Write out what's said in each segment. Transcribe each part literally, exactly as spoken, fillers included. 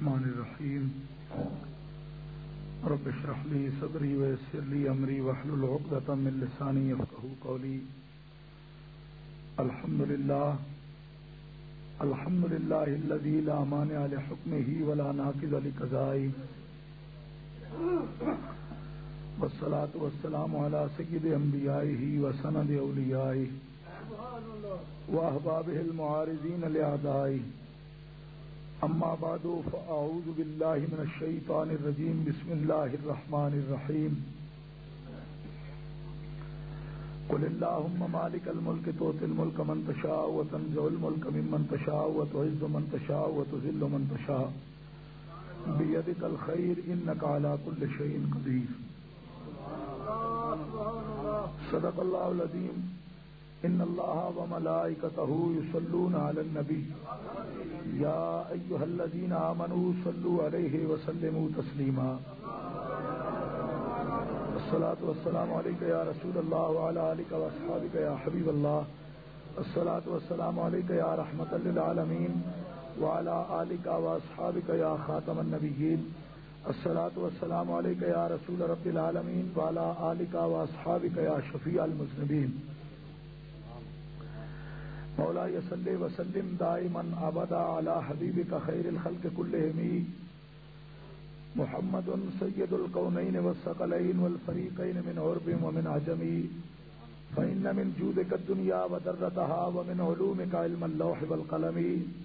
الرحمن الرحیم رب اشرح لي صدری ويسر لي امری واحلل عقدۃ من لسانی یفقهوا قولی. الحمد للہ الحمد للہ الذی لا مانع لحکمہ ولا ناقض لقضائہ والصلاة والسلام علی سید انبیائہ وسند اولیائہ واحبابہ المعارضین لأعدائہ. اما بعد فاعوذ باللہ من الشیطان الرجیم. بسم اللہ الرحمن الرحیم. قل اللہم مالک الملک تؤتی الملک من تشاء وتنزع الملک ممن تشاء وتعز من تشاء وتذل من تشاء بیدک الخیر انک علی کل شیء قدیر. صدق اللہ العظیم. ان اللہ وملائکتہ یصلون علی النبی یا ایھا الذین آمنوا صلوا علیہ وسلموا تسلیما. الصلاۃ والسلام علیک یا رسول اللہ وعلی آلک واصحابک یا حبیب اللہ. الصلاۃ والسلام علیک یا رحمۃ للعالمین وعلی آلک واصحابک یا خاتم النبیین. الصلاۃ والسلام علیک یا رسول رب العالمین وعلی آلک واصحابک یا شفیع المذنبین. مولاي صل وسلم دائما ابدا على حبيبك خير الخلق كلهم محمد سيد الكونين والثقلين والفريقين من عرب ومن عجم فإن من جودك الدنيا وذرتها ومن علومك علم اللوح والقلم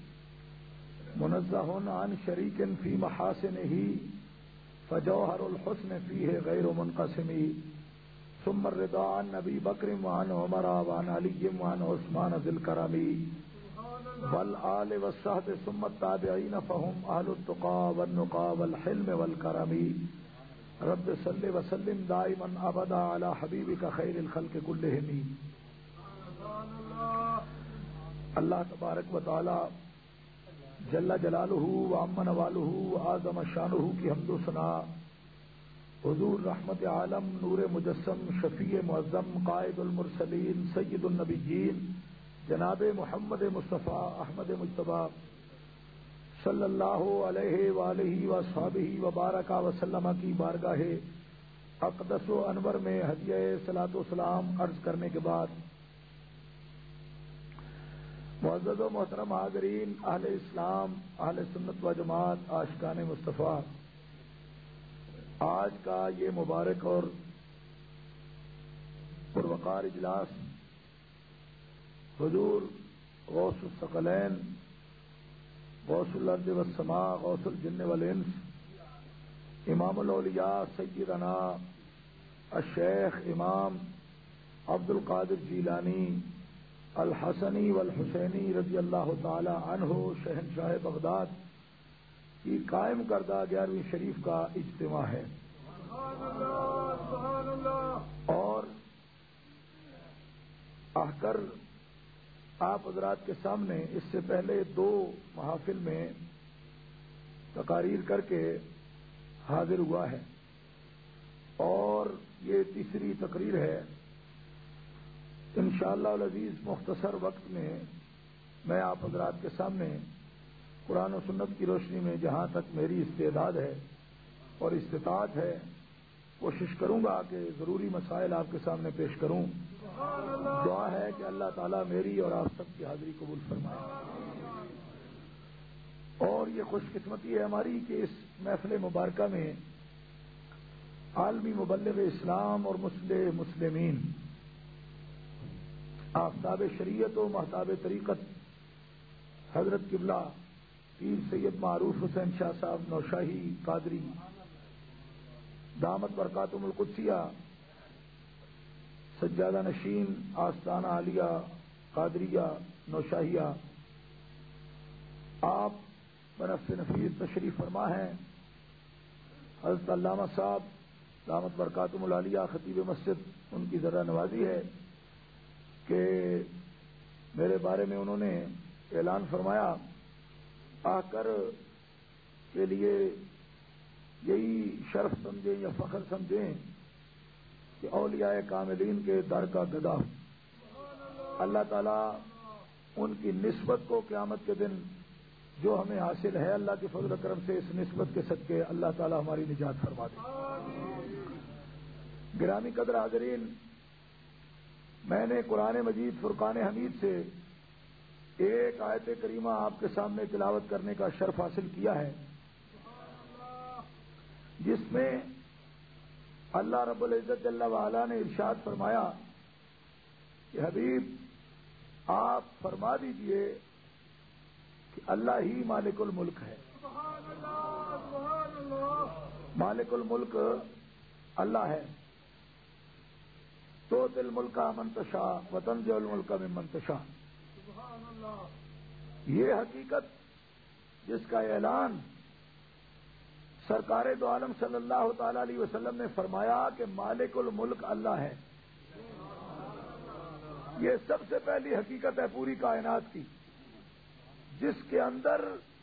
منزه عن شريك في محاسنه فجوهر الحسن فيه غير منقسم. ثم الرضا عن نبی بکر وعن عمر وعن علی وعن عثمان ذی الکرم والآل والصحب ثم التابعین فهم اہل التقى والنقى والحلم والکرم. رب صل وسلم دائما ابدا على حبیبک خیر الخلق كلهم. اللہ تبارک و تعالی جل جلالہ وعم نوالہ وعظم شانہ کی حمد و ثنا حضور رحمت عالم نور مجسم شفیع معظم قائد المرسلین سید النبیین جناب محمد مصطفیٰ احمد مجتبیٰ صلی اللہ علیہ وآلہ وصحبہ وبارک وسلم کی بارگاہ اقدس و انور میں ہدیہ صلاۃ و سلام عرض کرنے کے بعد معزز و محترم حاضرین، اہل اسلام، اہل سنت و جماعت، عاشقان مصطفیٰ، آج کا یہ مبارک اور پروقار اجلاس حضور غوث الثقلین غوث الارض والسماء غوث الجن والانس امام الاولیاء سیدنا الشیخ امام عبد القادر جیلانی الحسنی والحسینی رضی اللہ تعالی عنہ شہنشاہ بغداد کی قائم کردہ گیارہویں شریف کا اجتماع ہے. اور آ کر آپ حضرات کے سامنے اس سے پہلے دو محافل میں تقاریر کر کے حاضر ہوا ہے اور یہ تیسری تقریر ہے. انشاءاللہ العزیز مختصر وقت میں میں آپ حضرات کے سامنے قرآن و سنت کی روشنی میں جہاں تک میری استعداد ہے اور استطاعت ہے کوشش کروں گا کہ ضروری مسائل آپ کے سامنے پیش کروں. دعا ہے کہ اللہ تعالیٰ میری اور آپ سب کی حاضری قبول فرمائے. اور یہ خوش قسمتی ہے ہماری کہ اس محفل مبارکہ میں عالمی مبلغ اسلام اور مسلح مسلمین آفتاب شریعت و محتاب طریقت حضرت قبلہ پیر سید معروف حسین شاہ صاحب نوشاہی قادری دامت برکاتہم القدسیہ سجادہ نشین آستانہ عالیہ قادریہ نوشاہیہ آپ بنفس نفیس تشریف فرما ہیں. حضرت علامہ صاحب دامت برکاتہم العالیہ خطیب مسجد ان کی ذرا نوازی ہے کہ میرے بارے میں انہوں نے اعلان فرمایا آ کر کے لیے یہی شرف سمجھیں یا فخر سمجھیں کہ اولیاء کاملین کے در کا گدا اللہ تعالیٰ ان کی نسبت کو قیامت کے دن جو ہمیں حاصل ہے اللہ کے فضل و کرم سے اس نسبت کے صدقے اللہ تعالی ہماری نجات فرما دے۔ گرامی قدر حاضرین، میں نے قرآن مجید فرقان حمید سے ایک آیت کریمہ آپ کے سامنے تلاوت کرنے کا شرف حاصل کیا ہے، جس میں اللہ رب العزت جل وعلا نے ارشاد فرمایا کہ حبیب آپ فرما دیجئے کہ اللہ ہی مالک الملک ہے۔ مالک الملک اللہ ہے۔ تو تل ملک من تشاء وتنزع الملک ممن تشاء، یہ حقیقت جس کا اعلان سرکار دو عالم صلی اللہ تعالی علیہ وسلم نے فرمایا کہ مالک الملک اللہ ہے، یہ سب سے پہلی حقیقت ہے پوری کائنات کی، جس کے اندر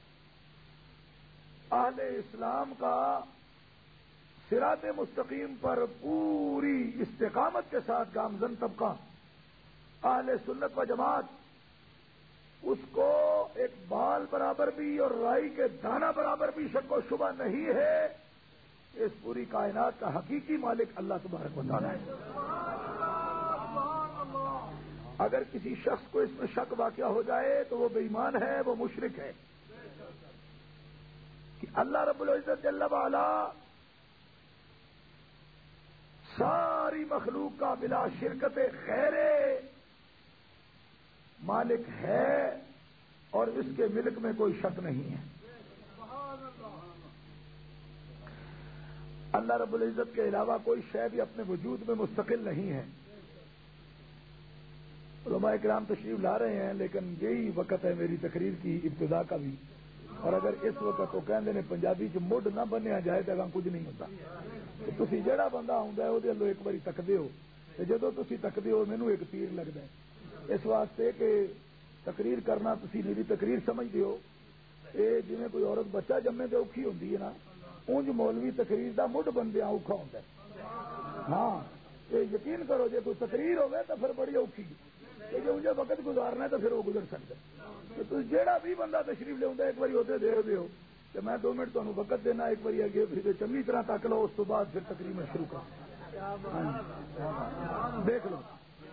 اہل اسلام کا صراط مستقیم پر پوری استقامت کے ساتھ گامزن طبقہ اہل سنت و جماعت اس کو ایک بال برابر بھی اور رائی کے دانہ برابر بھی شک و شبہ نہیں ہے، اس پوری کائنات کا حقیقی مالک اللہ تبارک و تعالی ہے۔ اگر کسی شخص کو اس میں شک واقع ہو جائے تو وہ بے ایمان ہے، وہ مشرک ہے کہ اللہ رب العزت جل وعلا ساری مخلوق کا بلا شرکت غیر مالک ہے اور اس کے ملک میں کوئی شک نہیں ہے۔ اللہ رب العزت کے علاوہ کوئی شے بھی اپنے وجود میں مستقل نہیں ہے۔ علماء کرام تشریف لا رہے ہیں، لیکن یہی وقت ہے میری تقریر کی ابتدا کا بھی، اور اگر اس وقت تو کہندے نے پنجابی چ مڈ نہ بنیا جائے تو اگاں کچھ نہیں ہوتا۔ تسی جہاں بندہ آندا ہے وہ ایک باری تکدے ہو، جدو تسی تکدے ہو مینوں ایک تیر لگتا ہے، اس واسطے کہ تقریر کرنا تسی میری تقریر سمجھتے ہو، یہ جی کوئی عورت بچہ جمے تو اوکھی ہوندی ہے نا، اونج مولوی تقریر دا مڈ بندیاں اوکھا ہوندا ہے۔ ہاں یہ یقین کرو جے کوئی تقریر ہوگی تو پھر بڑی اوکھی، جو مجھے وقت گزارنا ہے تو پھر وہ گزر سکتا ہے۔ تو جیڑا بھی بندہ تشریف لے ایک بار ہوتے دیکھ دیو کہ میں دو منٹ تمہیں وقت دینا، ایک بار اگے پھر چنگی طرح تک لو، اس تو بعد پھر تقریر میں شروع کرو۔ دیکھ لو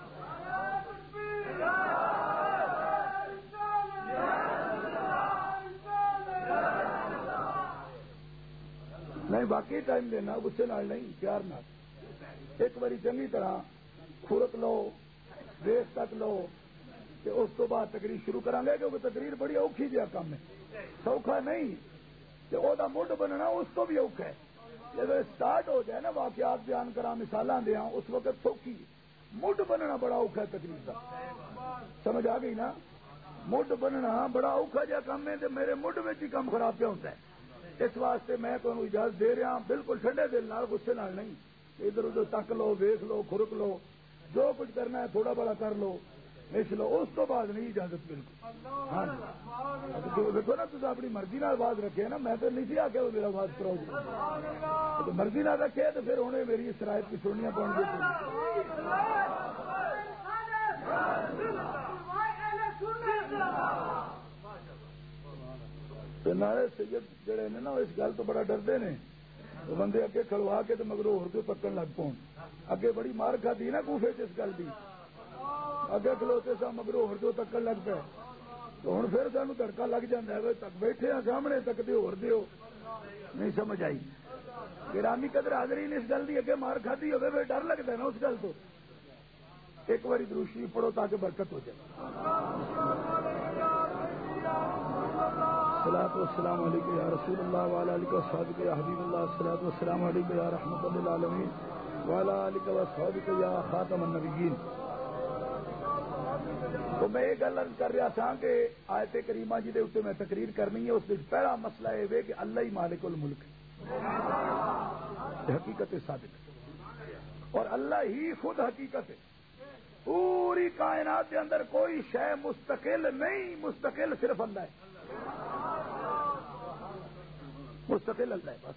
نہیں، باقی ٹائم دینا، غصے نال نہیں، پیار نال ایک باری چنگی طرح کھورک لو، دیکھ تک لو کہ اس تو بعد تقریر شروع کریں گے، کیونکہ تقریر بڑی اوکھی جہا کام ہے، سوکھا نہیں کہ وہ مڈ بننا اس کو بھی اوکھا ہے۔ جب اسٹارٹ ہو جائے نا واقعات بیان کرا، مثالاں دیا، اس وقت سوکھی، مڈ بننا بڑا اوکھا ہے تقریر کا، سمجھ آ گئی نا؟ مڈ بننا بڑا اوکھا جہا کام ہے، میرے مڈ میں ہی کام خراب پہ ہوتا ہے۔ اس واسطے میں تمہیں اجازت دے رہا ہوں، بالکل ٹھنڈے دل نال، غصے نال نہیں، ادھر ادھر تک لو، ویکھ لو، کھرک لو، جو کچھ کرنا ہے تھوڑا بڑا کر لو، مش لو، اس تو بعد نہیں اجازت بالکل۔ ہاں دیکھو نا، تصا اپنی مرضی نال آواز رکھے نا، میں تو نہیں سی آ کے میرا آواز کرو، تو مرضی نہ رکھے تو پھر انہیں میری شرائط کی سننیاں پڑیں گی۔ نارے سید جڑے نے نا اس گل تو بڑا ڈردے نے، تو بندے اگے کھڑوا کے تو مگروں ہور کے پکڑ لگ پاؤ، اگے بڑی مار کھدی نا کوفے اس گل کی، اگے کھلوتے سا مگروں ہور کے تکڑ لگ پے، تو ہوں پھر سانو تڑکا لگ جاتا ہے، تک بیٹھے ہیں سامنے تک دے ہور دیو، نہیں سمجھ آئی۔ گرامی قدر حاضرین، اس گل کی اگے مار کھدی ہوگی پھر ڈر لگتا ہے نا اس گل تو، ایک باری درود شریف پڑھو تاکہ برکت ہو جائے۔ الصلاۃ والسلام علیکم یا رسول اللہ وعلی آلہ وصحبہ یا حبیب اللہ، الصلاۃ والسلام علیکم یا رحمۃ للعالمین وعلی آلہ وصحبہ یا خاتم النبیین۔ تو میں یہ گل کر رہا تھا کہ آیت کریمہ جی دے اوپر میں تقریر کرنی ہے، اس میں پہلا مسئلہ یہ ہے کہ اللہ ہی مالک الملک ہے، حقیقت ثابت، اور اللہ ہی خود حقیقت ہے۔ پوری کائنات کے اندر کوئی شے مستقل نہیں، مستقل صرف اللہ ہے، مستقل اللہ ہے بس،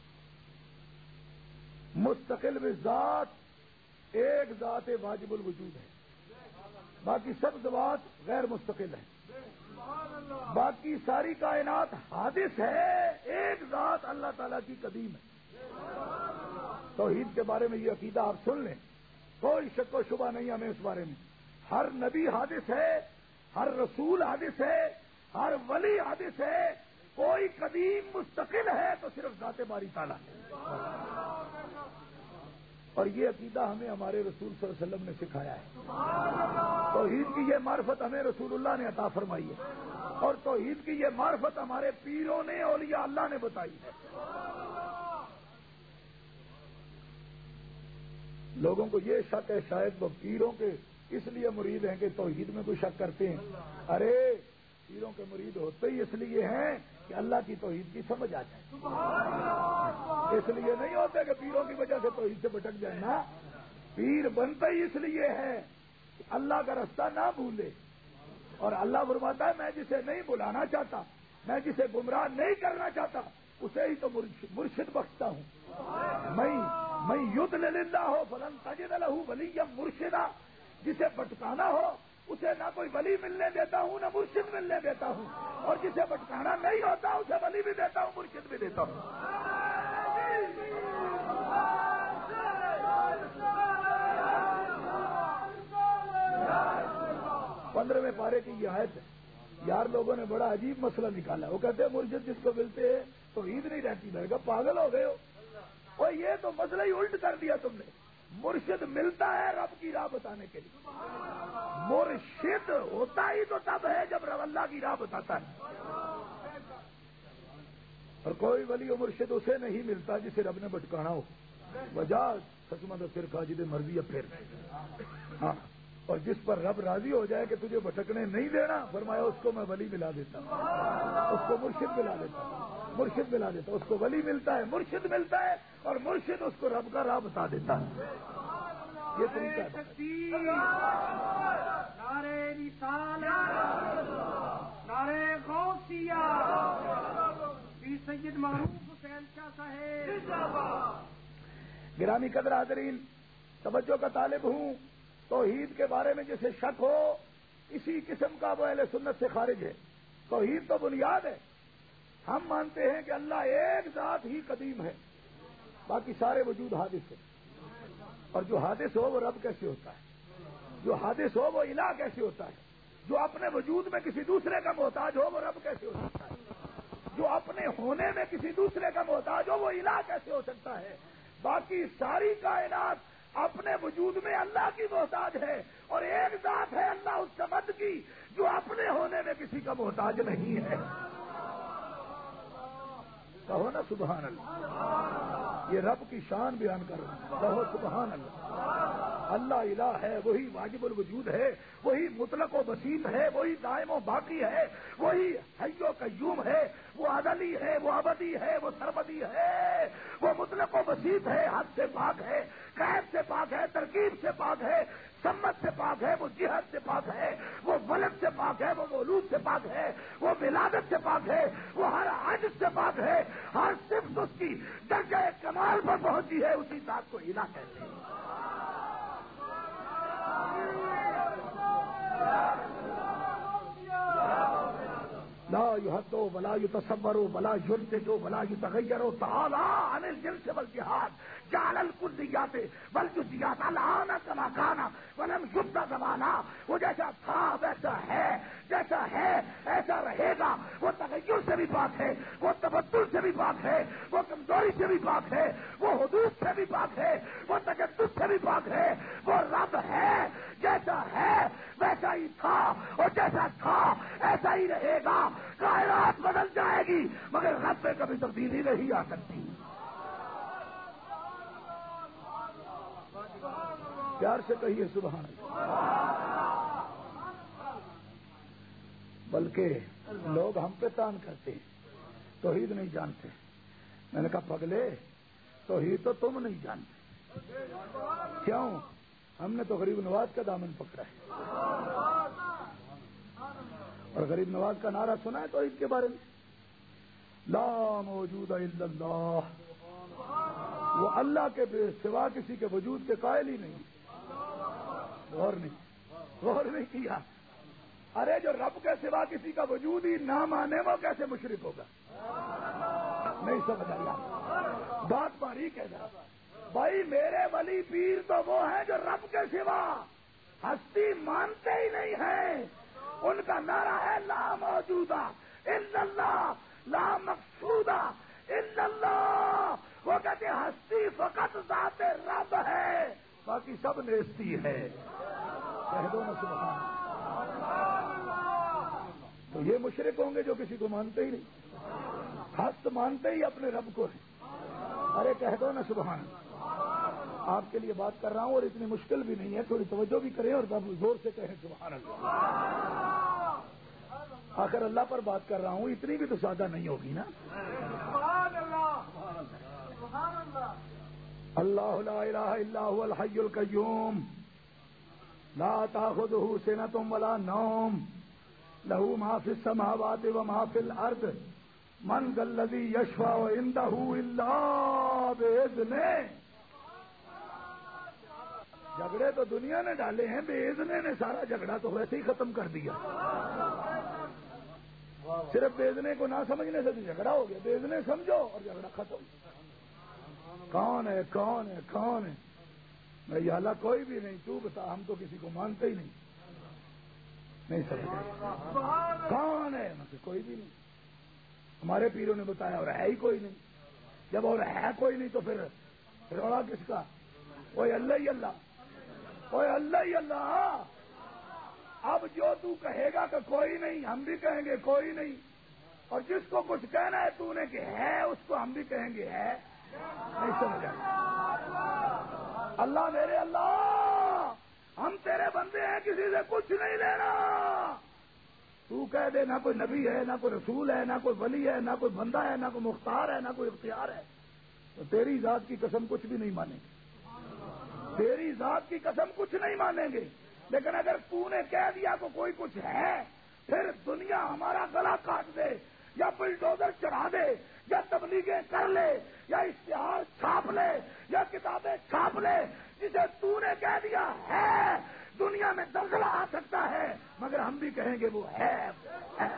مستقل بذات ایک ذات واجب الوجود ہے، باقی سب ذوات غیر مستقل ہیں۔ باقی ساری کائنات حادث ہے، ایک ذات اللہ تعالیٰ کی قدیم ہے۔ توحید کے بارے میں یہ عقیدہ آپ سن لیں، کوئی شک و شبہ نہیں ہمیں اس بارے میں۔ ہر نبی حادث ہے، ہر رسول حادث ہے، ہر ولی حادث ہے، کوئی قدیم مستقل ہے تو صرف ذات باری تعالیٰ ہے۔ اور یہ عقیدہ ہمیں ہمارے رسول صلی اللہ علیہ وسلم نے سکھایا ہے۔ توحید کی یہ معرفت ہمیں رسول اللہ نے عطا فرمائی ہے، اور توحید کی یہ معرفت ہمارے پیروں نے، اولیاء اللہ نے بتائی ہے۔ لوگوں کو یہ شک ہے شاید وہ پیروں کے اس لیے مرید ہیں کہ توحید میں کوئی شک کرتے ہیں۔ ارے پیروں کے مرید ہوتے ہی اس لیے ہیں کہ اللہ کی توحید کی سمجھ آ جائے، اس لیے نہیں ہوتے کہ پیروں کی وجہ سے توحید سے بھٹک جائے نا۔ پیر بنتے ہی اس لیے ہے کہ اللہ کا رستہ نہ بھولے، اور اللہ فرماتا ہے میں جسے نہیں بلانا چاہتا، میں جسے گمراہ نہیں کرنا چاہتا، اسے ہی تو مرشد بخشتا ہوں۔ میں میں یضلل اللہ فلن تجد لہ ولیا مرشدا، جسے بھٹکانا ہو اسے نہ کوئی ولی ملنے دیتا ہوں، نہ مرشد ملنے دیتا ہوں، اور جسے بھٹکانا نہیں ہوتا اسے ولی بھی دیتا ہوں، مرشد بھی دیتا ہوں۔ پندرہویں پارے کی یہ آیت ہے۔ یار لوگوں نے بڑا عجیب مسئلہ نکالا، وہ کہتے ہیں مرشد جس کو ملتے ہیں تو عید نہیں رہتی۔ میں نے کہا پاگل ہو گئے ہو، اور یہ تو مسئلہ ہی الٹ کر دیا تم نے۔ مرشد ملتا ہے رب کی راہ بتانے کے لیے، مرشد ہوتا ہی تو تب ہے جب رب اللہ کی راہ بتاتا ہے، اور کوئی ولی و مرشد اسے نہیں ملتا جسے رب نے بھٹکانا ہو۔ وجہ سچمند پھر خاجد مرضی پھر ہاں، اور جس پر رب راضی ہو جائے کہ تجھے بھٹکنے نہیں دینا، فرمایا اس کو میں ولی ملا دیتا ہوں، اس کو مرشد ملا دیتا ہوں، مرشد ملا دیتا ہوں، اس کو ولی ملتا ہے، مرشد ملتا ہے، اور مرشد اس کو رب کا راہ بتا دیتا ہے۔ یہ طریقہ ہے۔ نعرہ رسالت، نعرہ غوثیہ، پیر سید معروف حسین شاہ صاحب۔ گرامی قدر حاضرین، توجہ کا طالب ہوں، توحید کے بارے میں جسے شک ہو اسی قسم کا وہ اہل سنت سے خارج ہے۔ توحید تو بنیاد ہے۔ ہم مانتے ہیں کہ اللہ ایک ذات ہی قدیم ہے، باقی سارے وجود حادث ہے، اور جو حادث ہو وہ رب کیسے ہوتا ہے، جو حادث ہو وہ الہ کیسے ہوتا ہے، جو اپنے وجود میں کسی دوسرے کا محتاج ہو وہ رب کیسے ہو سکتا ہے، جو اپنے ہونے میں کسی دوسرے کا محتاج ہو وہ الہ کیسے ہو سکتا ہے۔ باقی ساری کائنات اپنے وجود میں اللہ کی محتاج ہے، اور ایک ذات ہے اللہ اس سمد کی جو اپنے ہونے میں کسی کا محتاج نہیں ہے۔ کہو نا سبحان اللہ، یہ رب کی شان بیان کر رہا ہوں، کہو سبحان اللہ۔ اللہ الہ ہے، وہی واجب الوجود ہے، وہی مطلق و بسیط ہے، وہی دائم و باقی ہے، وہی حی و قیوم ہے، وہ ازلی ہے، وہ ابدی ہے، وہ سرمدی ہے، وہ مطلق و بسیط ہے، حد سے پاک ہے، قید سے پاک ہے، ترکیب سے پاک ہے، سمت سے پاک ہے، وہ جہت سے پاک ہے، وہ ولد سے پاک ہے، وہ مولود سے پاک ہے، وہ ولادت سے پاک ہے، وہ ہر عجز سے پاک ہے، ہر صفت اس کی درجہ کمال پر پہنچی ہے، اسی ذات کو الہ کہتے ہیں۔ لا يحد ولا يتصور ولا ينتج ولا يتغير تعالى عن الجنس والجهاد جعل الكليات والجزئيات الآن كما كان ولم يبدأ زمانا، وہ جیسا تھا ویسا ہے، جیسا ہے ایسا رہے گا، وہ تغیر سے بھی پاک ہے، وہ تبدل سے بھی پاک ہے، وہ کمزوری سے بھی پاک ہے، وہ حدود سے بھی پاک ہے، وہ تجدد سے بھی پاک ہے، وہ رب ہے، جیسا ہے ویسا ہی تھا، اور جیسا تھا ایسا ہی رہے گا۔ کائنات بدل جائے گی مگر رب میں کبھی تبدیلی نہیں آ سکتی۔ پیار سے کہیے سبحان اللہ۔ بلکہ لوگ ہم پہ تان کرتے ہیں، توحید نہیں جانتے۔ میں نے کہا پگلے، توحید تو تم نہیں جانتے، کیوں؟ ہم نے تو غریب نواز کا دامن پکڑا ہے، اور غریب نواز کا نعرہ سنا ہے توحید کے بارے میں، لا موجود الا اللہ، وہ اللہ کے سوا کسی کے وجود کے قائل ہی نہیں۔ غور نہیں غور نہیں کیا، ارے جو رب کے سوا کسی کا وجود ہی نہ مانے وہ کیسے مشرک ہوگا؟ نہیں سمجھ آیا بات باریک ہے ذرا بھائی. میرے ولی پیر تو وہ ہیں جو رب کے سوا ہستی مانتے ہی نہیں ہیں. ان کا نعرہ ہے لا موجودہ الا اللہ لا مقصودہ الا اللہ. وہ کہتے ہیں ہستی فقط ذات رب ہے باقی سب نیستی ہے. کہہ دو نا سبحان اللہ. تو یہ مشرک ہوں گے جو کسی کو مانتے ہی نہیں. ہست مانتے ہی اپنے رب کو ہے. ارے کہہ دو نا سبحان اللہ. آپ کے لیے بات کر رہا ہوں اور اتنی مشکل بھی نہیں ہے. تھوڑی توجہ بھی کریں اور زور سے کہیں سبحان اللہ. آخر اللہ پر بات کر رہا ہوں اتنی بھی تو سادہ نہیں ہوگی نا. اللہ لا الہ الا هو الحی القیوم لا تأخذه سنة ولا نوم له ما في السماوات وما في الارض من ذا الذی یشفع عنده الا بإذنہ. جھگڑے تو دنیا نے ڈالے ہیں, بے اذنے نے سارا جھگڑا تو ویسے ہی ختم کر دیا. صرف بے اذنے کو نہ سمجھنے سے تو جھگڑا ہو گیا. بے اذنے سمجھو اور جھگڑا ختم. کون ہے کون ہے کون ہے؟ میں یہ حالہ کوئی بھی نہیں. تو بتا, ہم تو کسی کو مانتے ہی نہیں. نہیں سمجھ کون ہے؟ کوئی بھی نہیں. ہمارے پیروں نے بتایا اور ہے ہی کوئی نہیں. جب اور ہے کوئی نہیں تو پھر روڑا کس کا؟ کوئی اللہ ہی اللہ, کوئی اللہ ہی اللہ. اب جو تو کہے گا کہ کوئی نہیں, ہم بھی کہیں گے کوئی نہیں. اور جس کو کچھ کہنا ہے تو نے کہ ہے, اس کو ہم بھی کہیں گے ہے. نہیں سمجھا؟ اللہ میرے اللہ, ہم تیرے بندے ہیں, کسی سے کچھ نہیں لینا. تو کہہ دے نہ کوئی نبی ہے, نہ کوئی رسول ہے, نہ کوئی ولی ہے, نہ کوئی بندہ ہے, نہ کوئی مختار ہے, نہ کوئی اختیار ہے, تو تیری ذات کی قسم کچھ بھی نہیں مانیں گے. تیری ذات کی قسم کچھ نہیں مانیں گے. لیکن اگر تو نے کہہ دیا تو کوئی کچھ ہے, پھر دنیا ہمارا گلا کاٹ دے یا بلڈوزر چڑھا دے یا تبلیغیں کر لے یا اشتہار چھاپ لے یا کتابیں چھاپ لے, جسے تو نے کہہ دیا ہے دنیا میں زلزلہ آ سکتا ہے, مگر ہم بھی کہیں گے وہ ہے, ہے.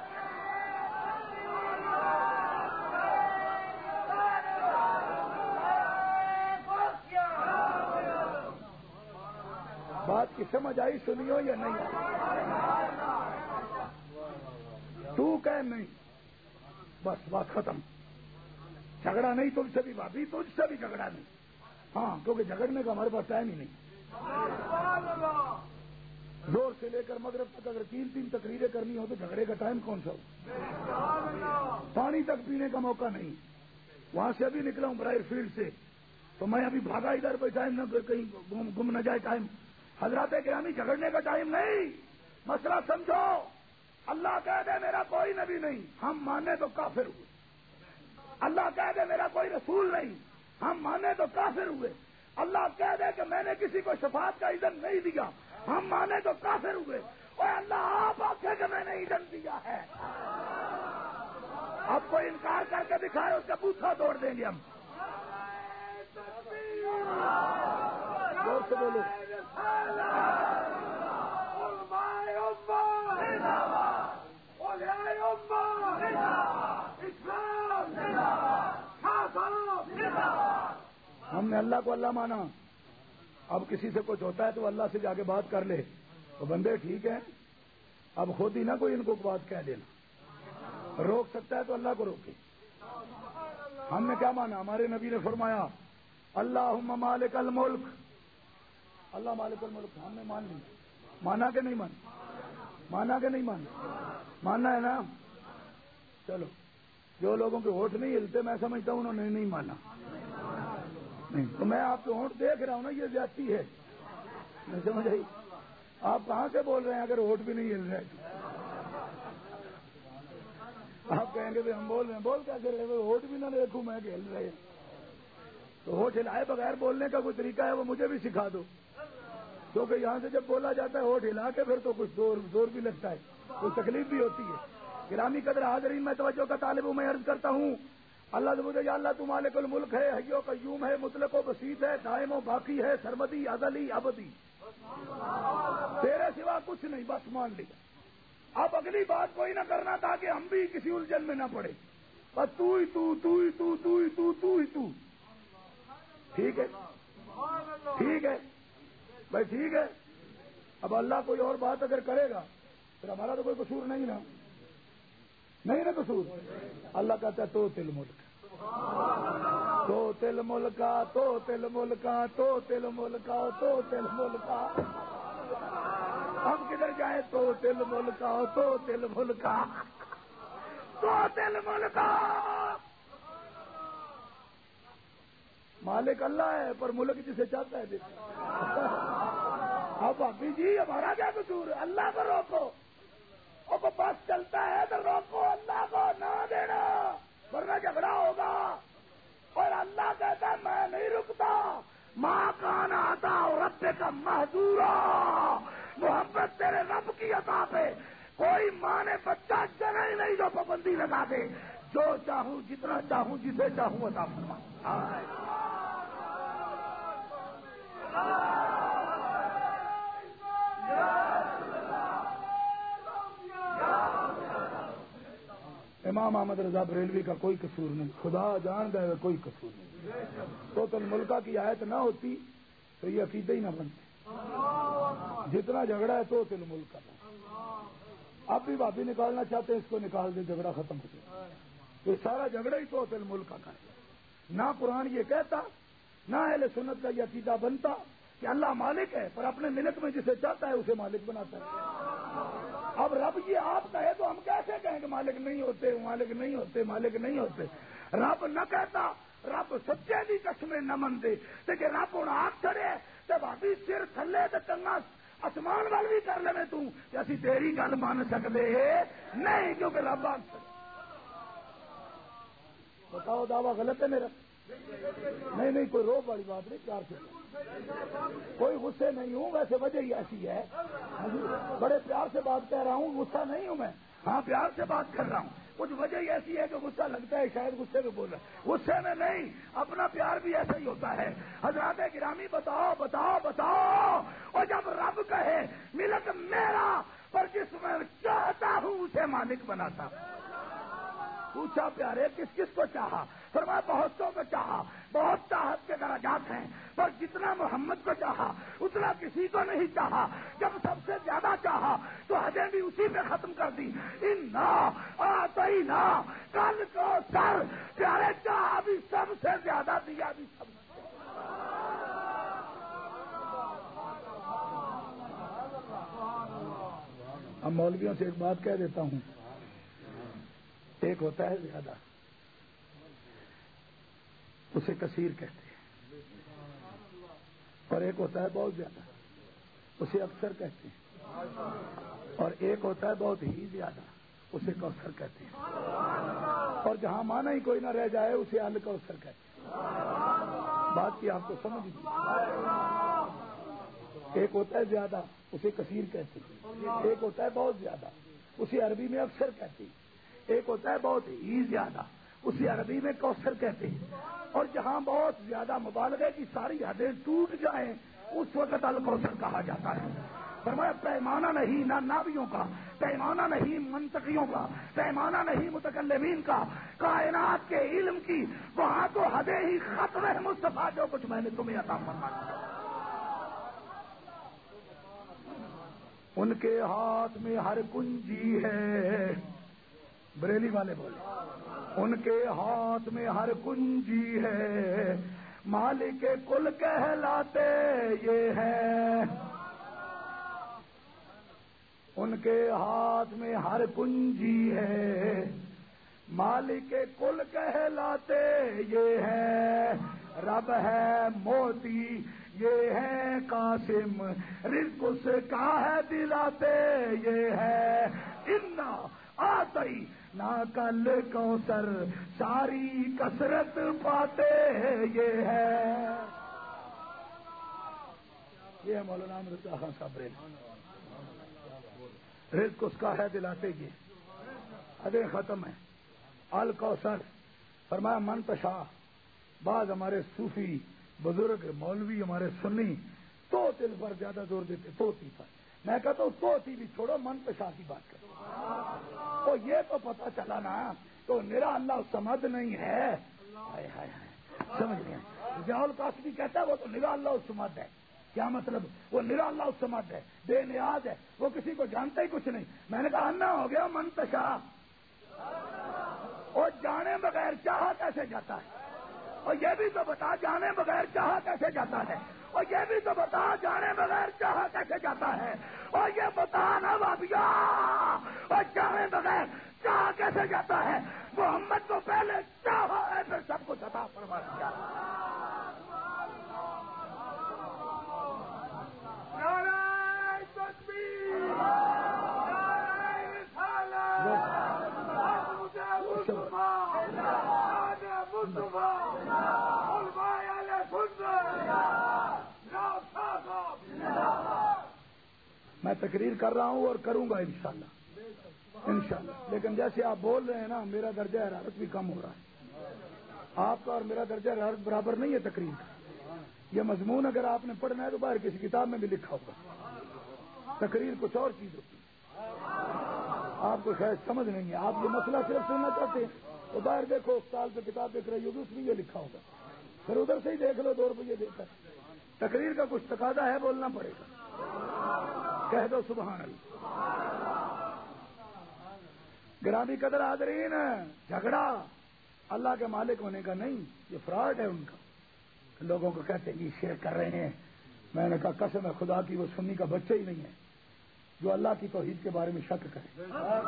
بات کی سمجھ آئی؟ سنی ہو یا نہیں آئی؟ تو کہ نہیں, بس بات ختم. جھگڑا نہیں تم سے بھی, بھابھی تجھ سے بھی جھگڑا نہیں. ہاں, کیونکہ جھگڑنے کا ہمارے پاس ٹائم ہی نہیں. زور سے لے کر مغرب تک اگر تین تین تقریریں کرنی ہو تو جھگڑے کا ٹائم کون سا ہو؟ پانی تک پینے کا موقع نہیں. وہاں سے ابھی نکلا ہوں برائر فیلڈ سے, تو میں ابھی بھاگا ادھر پہ, ٹائم نہ کہیں گم نہ جائے ٹائم. حضرات گرامی, جھگڑنے کا ٹائم نہیں. مسئلہ سمجھو. اللہ کہہ دے میرا کوئی نبی نہیں, ہم مانے تو کافر ہوئے. اللہ کہہ دے میرا کوئی رسول نہیں, ہم مانے تو کافر ہوئے. اللہ کہہ دے کہ میں نے کسی کو شفاعت کا اذن نہیں دیا, ہم مانے تو کافر ہوئے. اور اللہ آپ آخے کہ میں نے اذن دیا ہے. اب کوئی انکار کر کے دکھائے, اس کا بوتھا توڑ دیں گے ہم. زور سے بولو. ہم نے اللہ کو اللہ مانا. اب کسی سے کچھ ہوتا ہے تو اللہ سے جا کے بات کر لے تو بندے ٹھیک ہیں. اب خود ہی نہ کوئی ان کو بات کہہ دینا. روک سکتا ہے تو اللہ کو روکے. ہم نے کیا مانا؟ ہمارے نبی نے فرمایا اللہم مالک الملک, اللہ مالک الملک. ہم نے مان لی. مانا کہ نہیں مانا؟ مانا کہ نہیں مانا؟ ماننا ہے نا. چلو, جو لوگوں کے ہوٹ نہیں ہلتے میں سمجھتا ہوں انہوں نے نہیں مانا. نہیں تو میں آپ کے ہوٹ دیکھ رہا ہوں نا, یہ زیادتی ہے. میں سمجھ آئی؟ آپ کہاں سے بول رہے ہیں اگر ہوٹ بھی نہیں ہل رہے؟ آپ کہیں گے ہم بول رہے ہیں, بول کیسے رہے ہوٹ بھی نہ دیکھوں میں کہ ہل رہے. تو ہوٹ ہلائے بغیر بولنے کا کوئی طریقہ ہے وہ مجھے بھی سکھا دو, کیونکہ یہاں سے جب بولا جاتا ہے ہوٹ ہلا کے پھر تو کچھ زور زور بھی لگتا ہے, کچھ تکلیف بھی ہوتی ہے. گرامی قدر حاضرین, میں توجہ کا طالب ہوں, میں عرض کرتا ہوں اللہ سے مجھے یا اللہ تو مالک الملک ہے, حی و قیوم ہے, مطلق و بسیط ہے, دائم و باقی ہے, سرمدی ازلی ابدی, تیرے سوا کچھ نہیں, بس مان لیا. اب اگلی بات کوئی نہ کرنا تاکہ ہم بھی کسی الجھن میں نہ پڑے، بس تو ہی تو تو ہی تو تو ہی تو تو ہی تو ٹھیک ہے ٹھیک ہے بھائی ٹھیک ہے. اب اللہ کوئی اور بات اگر کرے گا پھر ہمارا تو کوئی قصور نہیں نا، نہیں نا قصور. اللہ کہتا ہے تو تل ملک تو تل ملکا تو تل ملکا تو تل ملکا تو تل ملکا. ہم کدھر جائیں؟ تو تل ملکا تو تل ملکا تو تل ملکا. مالک اللہ ہے پر ملک جسے چاہتا ہے دیکھا. اب ابھی جی ہمارا کیا قصور ہے؟ اللہ کو روکو. اب بس چلتا ہے تو روکو، اللہ کو نہ دینا ورنہ جھگڑا ہوگا. اور اللہ کہتا ہے میں نہیں رکتا. ماں کان آتا رب کا محدورا. محبت تیرے رب کی عطا پہ کوئی ماں نے بچہ جگہ ہی نہیں جو پابندی لگا دے. جو چاہوں جتنا چاہوں جسے چاہوں عطا فرما. امام احمد رضا بریلوی کا کوئی قصور نہیں، خدا جان دے گا کوئی قصور نہیں. تو تل ملکہ کی آیت نہ ہوتی تو یہ عقیدہ ہی نہ بنتے. جتنا جھگڑا ہے تو تل ملک کا. اب بھی بھابھی نکالنا چاہتے ہیں اس کو نکال دیں، جھگڑا ختم ہو جائے. تو سارا جھگڑا ہی تو تل ملک کا ہے. نہ قرآن یہ کہتا نہ اہل سنت کا یہ عقیدہ بنتا کہ اللہ مالک ہے پر اپنے ملک میں جسے چاہتا ہے اسے مالک بناتا ہے. اب رب یہ آپ کہے تو ہم کیسے کہیں کہ مالک نہیں ہوتے مالک نہیں ہوتے مالک نہیں ہوتے. رب نہ کہتا، رب سچے کی قسمیں نہ منتے کہ رب ہوں آپ چڑھے تو بھابی سر تھلے تو کنگا آسمان وال بھی کر لے تو اسی تیری گل مان سکتے نہیں کیونکہ رب آپ. بتاؤ دعویٰ غلط ہے میرا؟ نہیں نہیں کوئی روب والی بات نہیں، پیار سے کوئی غصے نہیں ہوں. ویسے وجہ ہی ایسی ہے، بڑے پیار سے بات کہہ رہا ہوں، غصہ نہیں ہوں میں. ہاں پیار سے بات کر رہا ہوں. کچھ وجہ ہی ایسی ہے کہ غصہ لگتا ہے شاید غصے میں بول رہا ہے. غصے میں نہیں، اپنا پیار بھی ایسا ہی ہوتا ہے. حضرات گرامی بتاؤ بتاؤ بتاؤ. اور جب رب کہے ملک میرا پر جس میں چاہتا ہوں اسے مالک بناتا. پوچھا پیارے کس کس کو چاہا؟ فرمایا بہتوں کو چاہا. بہت چاہت کے درجات ہیں پر جتنا محمد کو چاہا اتنا کسی کو نہیں چاہا. جب سب سے زیادہ چاہا تو حدیں بھی اسی پہ ختم کر دی. انا اعطینا کل کو سر. پیارے چاہا بھی سب سے زیادہ دیا بھی سب سے. اب مولویوں سے ایک بات کہہ دیتا ہوں. ایک ہوتا ہے زیادہ اسے کثیر کہتے ہیں، اور ایک ہوتا ہے بہت زیادہ اسے اکثر کہتے ہیں، اور ایک ہوتا ہے بہت ہی زیادہ اسے کوثر کہتے ہیں، اور جہاں مانا ہی کوئی نہ رہ جائے اسے ال کوثر کہتے ہیں. بات کی آپ کو سمجھ گئی. ایک ہوتا ہے زیادہ اسے کثیر کہتے ہیں، ایک ہوتا ہے بہت زیادہ اسے عربی میں اکثر کہتے ہیں، ایک ہوتا ہے بہت ہی زیادہ اسے عربی میں کوثر کہتے ہیں. اور جہاں بہت زیادہ مبالغے کی ساری حدیں ٹوٹ جائیں اس وقت الکوثر کہا جاتا ہے. فرمایا پیمانہ نہیں نہ ناویوں کا، پیمانہ نہیں منطقیوں کا، پیمانہ نہیں متکلمین کا، کائنات کے علم کی وہاں تو حدیں ہی ختم ہے. مصطفیٰ جو کچھ میں نے تمہیں عطا فرمایا. ان کے ہاتھ میں ہر کنجی ہے. بریلی والے بولے ان کے ہاتھ میں ہر کنجی ہے، مالک کل کہلاتے یہ ہے. ان کے ہاتھ میں ہر کنجی ہے، مالک کل کہلاتے یہ ہے. رب ہے موتی یہ ہے قاسم، رزق اس کا ہے دلاتے یہ ہے. انا آتی نہ کل کوثر ساری کثرت پاتے یہ ہے. یہ ہے مولانا مرزا خان صاحب ریل. رزق اس کا ہے دلاتے یہ ادے ختم ہے. الکوثر فرمایا منتشا. بعض ہمارے صوفی بزرگ مولوی ہمارے سنی تو دل پر زیادہ زور دیتے تو پر میں کہتا ہوں تو بھی چھوڑو، منتشا کی بات کرو. تو یہ تو پتا چلا نا تو میرا اللہ سمد نہیں ہے. ہائے ہائے ہائے سمجھ گئے. ضیاء القاسمی کہتا ہے وہ تو نرا اللہ سمد ہے. کیا مطلب؟ وہ نرا اللہ سمد ہے، بے نیاز ہے، وہ کسی کو جانتا ہی کچھ نہیں. میں نے کہا انا ہو گیا منتشا، اور جانے بغیر چاہا کیسے جاتا ہے؟ اور یہ بھی تو بتا جانے بغیر چاہا کیسے جاتا ہے؟ اور یہ بھی تو بتا جانے بغیر چاہا کیسے جاتا ہے؟ اور یہ بتا نا بابیا، اور جانے بغیر چاہا کیسے جاتا ہے؟ محمد کو پہلے چاہا ہے پھر سب کچھ عطا فرما دیا. نعرہ تکبیر، نعرہ رسالت، محمد مصطفیٰ، محمد مصطفیٰ، علماء اہل سنت. میں تقریر کر رہا ہوں اور کروں گا انشاءاللہ انشاءاللہ. لیکن جیسے آپ بول رہے ہیں نا میرا درجہ حرارت بھی کم ہو رہا ہے. آپ کا اور میرا درجہ حرارت برابر نہیں ہے تقریر کا. یہ مضمون اگر آپ نے پڑھنا ہے تو باہر کسی کتاب میں بھی لکھا ہوگا. تقریر کچھ اور چیز ہوتی ہے، آپ کو شاید سمجھ نہیں ہے. آپ یہ مسئلہ صرف سننا چاہتے ہیں تو باہر دیکھو، استاد پہ کتاب دیکھ رہی ہوگی اس میں یہ لکھا ہوگا، پھر ادھر سے ہی دیکھ لو، دو روپیے دے کر. تقریر کا کچھ تقاضا ہے، بولنا پڑے گا. کہہ دو سبحان اللہ. گرامی قدر حاضرین، جھگڑا اللہ کے مالک ہونے کا نہیں، یہ فراڈ ہے ان کا. لوگوں کو کہتے ہیں یہ شرک کر رہے ہیں. میں نے کہا قسم ہے خدا کی وہ سنی کا بچہ ہی نہیں ہے جو اللہ کی توحید کے بارے میں شک کرے.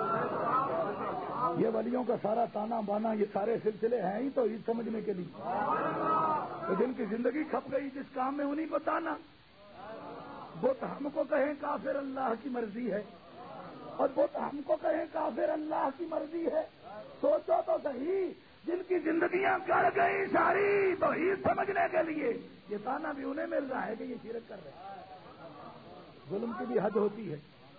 یہ ولیوں کا سارا تانا بانا، یہ سارے سلسلے ہیں ہی توحید سمجھنے کے لیے. تو جن کی زندگی کھپ گئی جس کام میں انہیں کو تانا. بت ہم کو کہیں کافر اللہ کی مرضی ہے، اور بت ہم کو کہیں کافر اللہ کی مرضی ہے. سوچو تو صحیح، جن کی زندگیاں کر گئی ساری توحید سمجھنے کے لیے، یہ تانا بھی انہیں مل رہا ہے کہ یہ شرک کر رہے ہیں. ظلم کی بھی حد ہوتی ہے.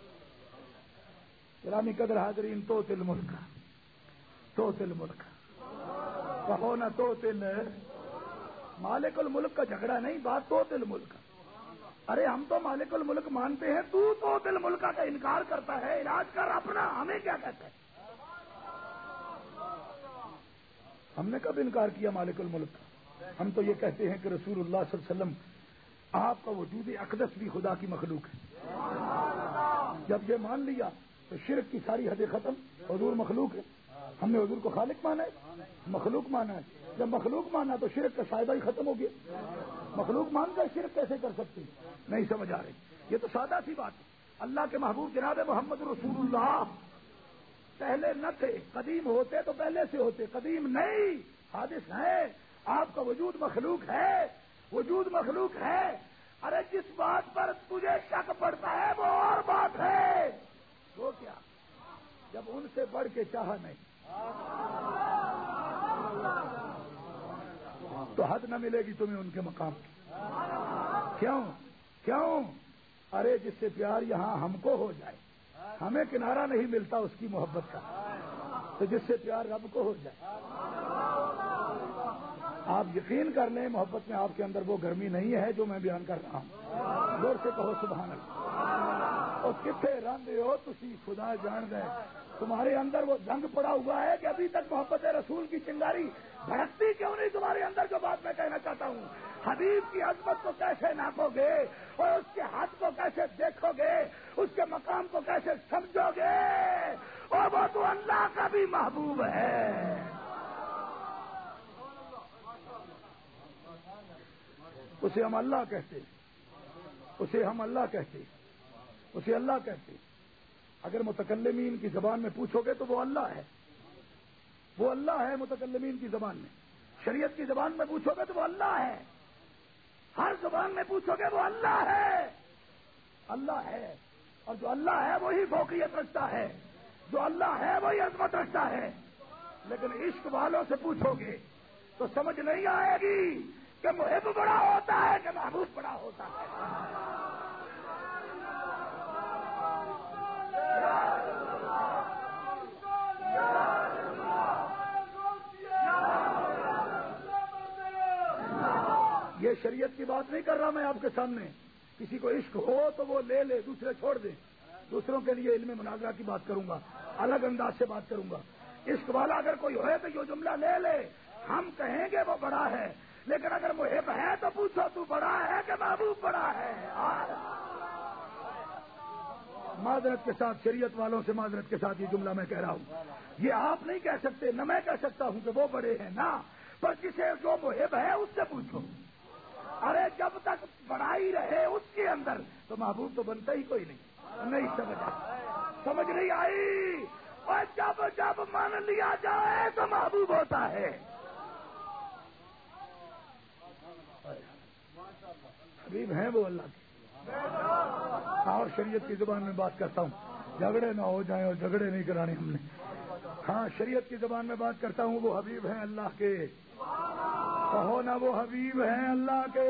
گرامی قدر حاضرین، تو تل ملک تو تل ملک کہو نا، تو تل مالک الملک کا جھگڑا نہیں، بات تو تل ملک. ارے ہم تو مالک الملک مانتے ہیں، تو تو تل ملک کا انکار کرتا ہے. علاج کر اپنا، ہمیں کیا کہتا ہے؟ ہم نے کب انکار کیا مالک الملک کا؟ ہم تو یہ کہتے ہیں کہ رسول اللہ صلی اللہ علیہ وسلم آپ کا وجود اقدس بھی خدا کی مخلوق ہے. جب یہ مان لیا تو شرک کی ساری حدیں ختم. حضور مخلوق ہے، ہم نے حضور کو خالق مانا ہے، مخلوق مانا ہے. جب مخلوق مانا تو شرک کا شائبہ ہی ختم ہو گیا. مخلوق مان کر شرک کیسے کر سکتی؟ نہیں سمجھ آ رہی. یہ تو سادہ سی بات ہے. اللہ کے محبوب جناب محمد رسول اللہ پہلے نہ تھے، قدیم ہوتے تو پہلے سے ہوتے. قدیم نہیں، حادث ہے. آپ کا وجود مخلوق ہے، وجود مخلوق ہے. ارے جس بات پر تجھے شک پڑتا ہے وہ اور بات ہے. وہ کیا؟ جب ان سے بڑھ کے چاہا نہیں تو حد نہ ملے گی تمہیں ان کے مقام کی. کیوں کیوں؟ ارے جس سے پیار یہاں ہم کو ہو جائے، ہمیں کنارہ نہیں ملتا اس کی محبت کا، تو جس سے پیار رب کو ہو جائے. آپ یقین کر لیں محبت میں آپ کے اندر وہ گرمی نہیں ہے جو میں بیان کر رہا ہوں. زور سے کہو سبحان اللہ. اور کتنے رنگ ہو تسی خدا جان گئے. تمہارے اندر وہ جنگ پڑا ہوا ہے کہ ابھی تک محبت رسول کی چنگاری بھڑکتی کیوں نہیں تمہارے اندر؟ جو بات میں کہنا چاہتا ہوں، حبیب کی عظمت کو کیسے ناپو گے، اور اس کے ہاتھ کو کیسے دیکھو گے، اس کے مقام کو کیسے سمجھو گے؟ اور وہ تو اللہ کا بھی محبوب ہے. اسے ہم اللہ کہتے اسے ہم اللہ کہتے اسے اللہ کہتے. اگر متکلمین کی زبان میں پوچھو گے تو وہ اللہ ہے، وہ اللہ ہے. متکلمین کی زبان میں، شریعت کی زبان میں پوچھو گے تو وہ اللہ ہے. ہر زبان میں پوچھو گے وہ اللہ ہے. اللہ ہے، اور جو اللہ ہے وہی فوقیت رکھتا ہے، جو اللہ ہے وہی عظمت رکھتا ہے. لیکن عشق والوں سے پوچھو گے تو سمجھ نہیں آئے گی کہ محب بڑا ہوتا ہے کہ محبوب بڑا ہوتا ہے. یہ شریعت کی بات نہیں کر رہا میں آپ کے سامنے، کسی کو عشق ہو تو وہ لے لے، دوسرے چھوڑ دیں. دوسروں کے لیے علم مناظرہ کی بات کروں گا، الگ انداز سے بات کروں گا. عشق والا اگر کوئی ہوئے تو یہ جملہ لے لے، ہم کہیں گے وہ بڑا ہے، لیکن اگر محب ہے تو پوچھو تو بڑا ہے کہ محبوب بڑا ہے. معذرت کے ساتھ، شریعت والوں سے معذرت کے ساتھ یہ جملہ میں کہہ رہا ہوں. یہ آپ نہیں کہہ سکتے، نہ میں کہہ سکتا ہوں کہ وہ بڑے ہیں، نہ، پر جسے جو محب ہے اس سے پوچھو. ارے جب تک بڑائی رہے اس کے اندر تو محبوب تو بنتا ہی کوئی نہیں. نہیں سمجھا، سمجھ نہیں آئی. اور جب جب مان لیا جائے تو محبوب ہوتا ہے. حبیب ہیں وہ اللہ کے. اور شریعت کی زبان میں بات کرتا ہوں، جھگڑے نہ ہو جائیں، اور جھگڑے نہیں کرانے ہم نے. ہاں شریعت کی زبان میں بات کرتا ہوں، وہ حبیب ہیں اللہ کے. کہو نا وہ حبیب ہیں اللہ کے،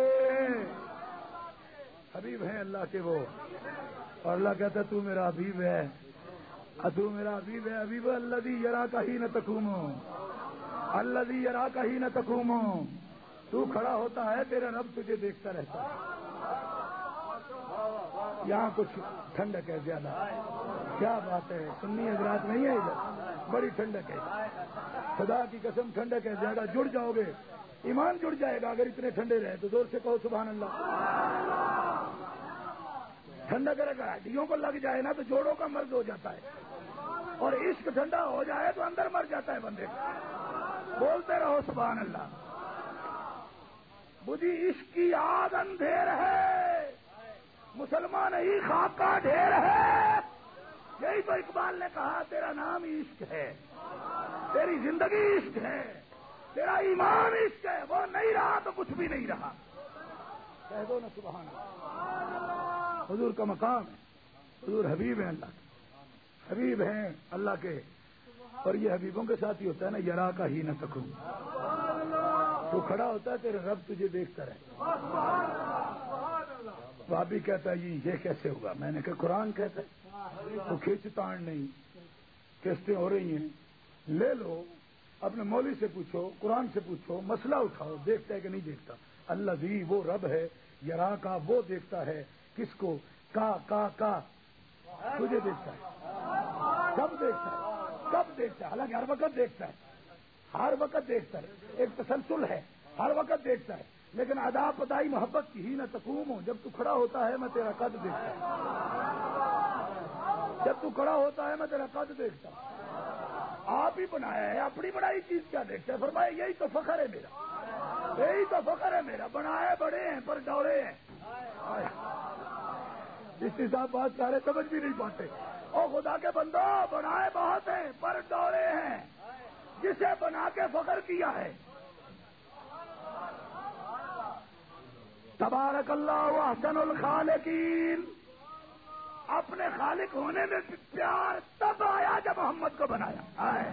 حبیب ہیں اللہ کے وہ. اور اللہ کہتا ہے تو میرا حبیب ہے، تو میرا حبیب ہے. حبیب الذی یراک حین تقوم، الذی یراک حین تقوم. تو کھڑا ہوتا ہے تیرا رب تجھے دیکھتا رہتا ہے. یہاں کچھ ٹھنڈک ہے زیادہ. کیا بات ہے، سنی حضرات نہیں ہے ادھر، بڑی ٹھنڈک ہے. خدا کی قسم ٹھنڈک ہے زیادہ. جڑ جاؤ گے، ایمان جڑ جائے گا اگر اتنے ٹھنڈے رہے تو. زور سے کہو سبحان اللہ. ٹھنڈک اگر ہڈیوں کو لگ جائے نا تو جوڑوں کا مرض ہو جاتا ہے، اور عشق ٹھنڈا ہو جائے تو اندر مر جاتا ہے بندے کا. بولتے رہو سبحان اللہ. بجھی عشق کی آگ اندھیر ہے، مسلمان ہی خاک کا ڈھیر ہے. یہی تو اقبال نے کہا تیرا نام ہی عشق ہے، تیری زندگی عشق ہے، تیرا ایمان عشق ہے. وہ نہیں رہا تو کچھ بھی نہیں رہا. کہہ دو نا سبحان اللہ. حضور کا مقام ہے، حضور حبیب ہیں اللہ کے، حبیب ہیں اللہ کے. اور یہ حبیبوں کے ساتھ ہی ہوتا ہے نا، یرا کا ہی نہ تکوں. تو کھڑا ہوتا ہے تیرا رب تجھے دیکھتا رہے. بابی کہتا ہے جی یہ کیسے ہوگا؟ میں نے کہا قرآن کہتا ہے. تو کھینچ تان نہیں، قسطیں ہو رہی ہیں، لے لو، اپنے مولوی سے پوچھو، قرآن سے پوچھو، مسئلہ اٹھاؤ، دیکھتا ہے کہ نہیں دیکھتا. اللہ بھی وہ رب ہے، یرا کا وہ دیکھتا ہے. کس کو؟ کا کا کا تجھے دیکھتا ہے. کب دیکھتا ہے؟ کب دیکھتا ہے؟ حالانکہ ہر وقت دیکھتا ہے، ہر وقت دیکھتا ہے. ایک تسلسل ہے، ہر وقت دیکھتا ہے. لیکن ادا پدائی محبت کی ہی نہ تقوم ہو. جب تو کھڑا ہوتا ہے میں تیرا قد دیکھتا ہوں. جب تو کھڑا ہوتا ہے میں تیرا قد دیکھتا ہوں. آپ ہی بنایا ہے، اپنی بڑائی چیز کیا دیکھتا ہے؟ فرمایا یہی تو فخر ہے میرا، یہی تو فخر ہے میرا. بنائے بڑے ہیں پر ڈورے ہیں. اس حساب بات سارے سمجھ بھی نہیں پاتے. او خدا کے بندو، بنائے بہت ہیں پر ڈورے ہیں. جسے بنا کے فخر کیا ہے، تبارک اللہ احسن الخالقین. اپنے خالق ہونے میں پیار تب آیا جب محمد کو بنایا. آئے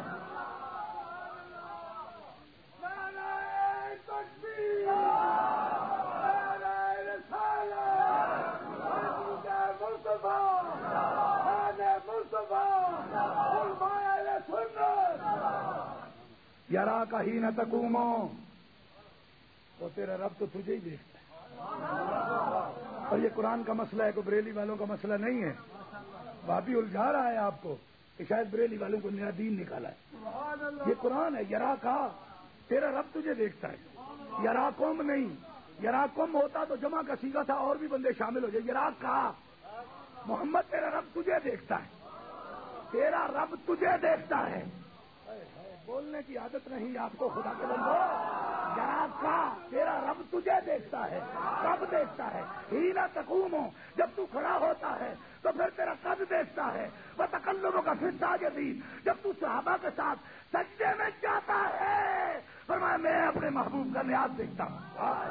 یرا کا ہی نہ تقومو. تو تیرا رب تو تجھے ہی دیکھتا ہے. اور یہ قرآن کا مسئلہ ہے، کوئی بریلی والوں کا مسئلہ نہیں ہے. بابی الجھا رہا ہے آپ کو کہ شاید بریلی والوں کو نیا دین نکالا ہے. یہ قرآن ہے. یرا کا تیرا رب تجھے دیکھتا ہے. یرا قوم نہیں، یرا قوم ہوتا تو جمع کا سیگا تھا، اور بھی بندے شامل ہو جائے. یرا کا محمد تیرا رب تجھے دیکھتا ہے، تیرا رب تجھے دیکھتا ہے. بولنے کی عادت نہیں آپ کو خدا کے بندو. یرا کا تیرا رب تجھے دیکھتا ہے. کب دیکھتا ہے؟ ہی نہ تقوم ہو، جب تو کھڑا ہوتا ہے تو پھر تیرا قد دیکھتا ہے. وہ تکلموں کا پھر ساجدین، جب تو صحابہ کے ساتھ سجدے میں جاتا ہے. فرمایا میں اپنے محبوب کا نیاز دیکھتا ہوں.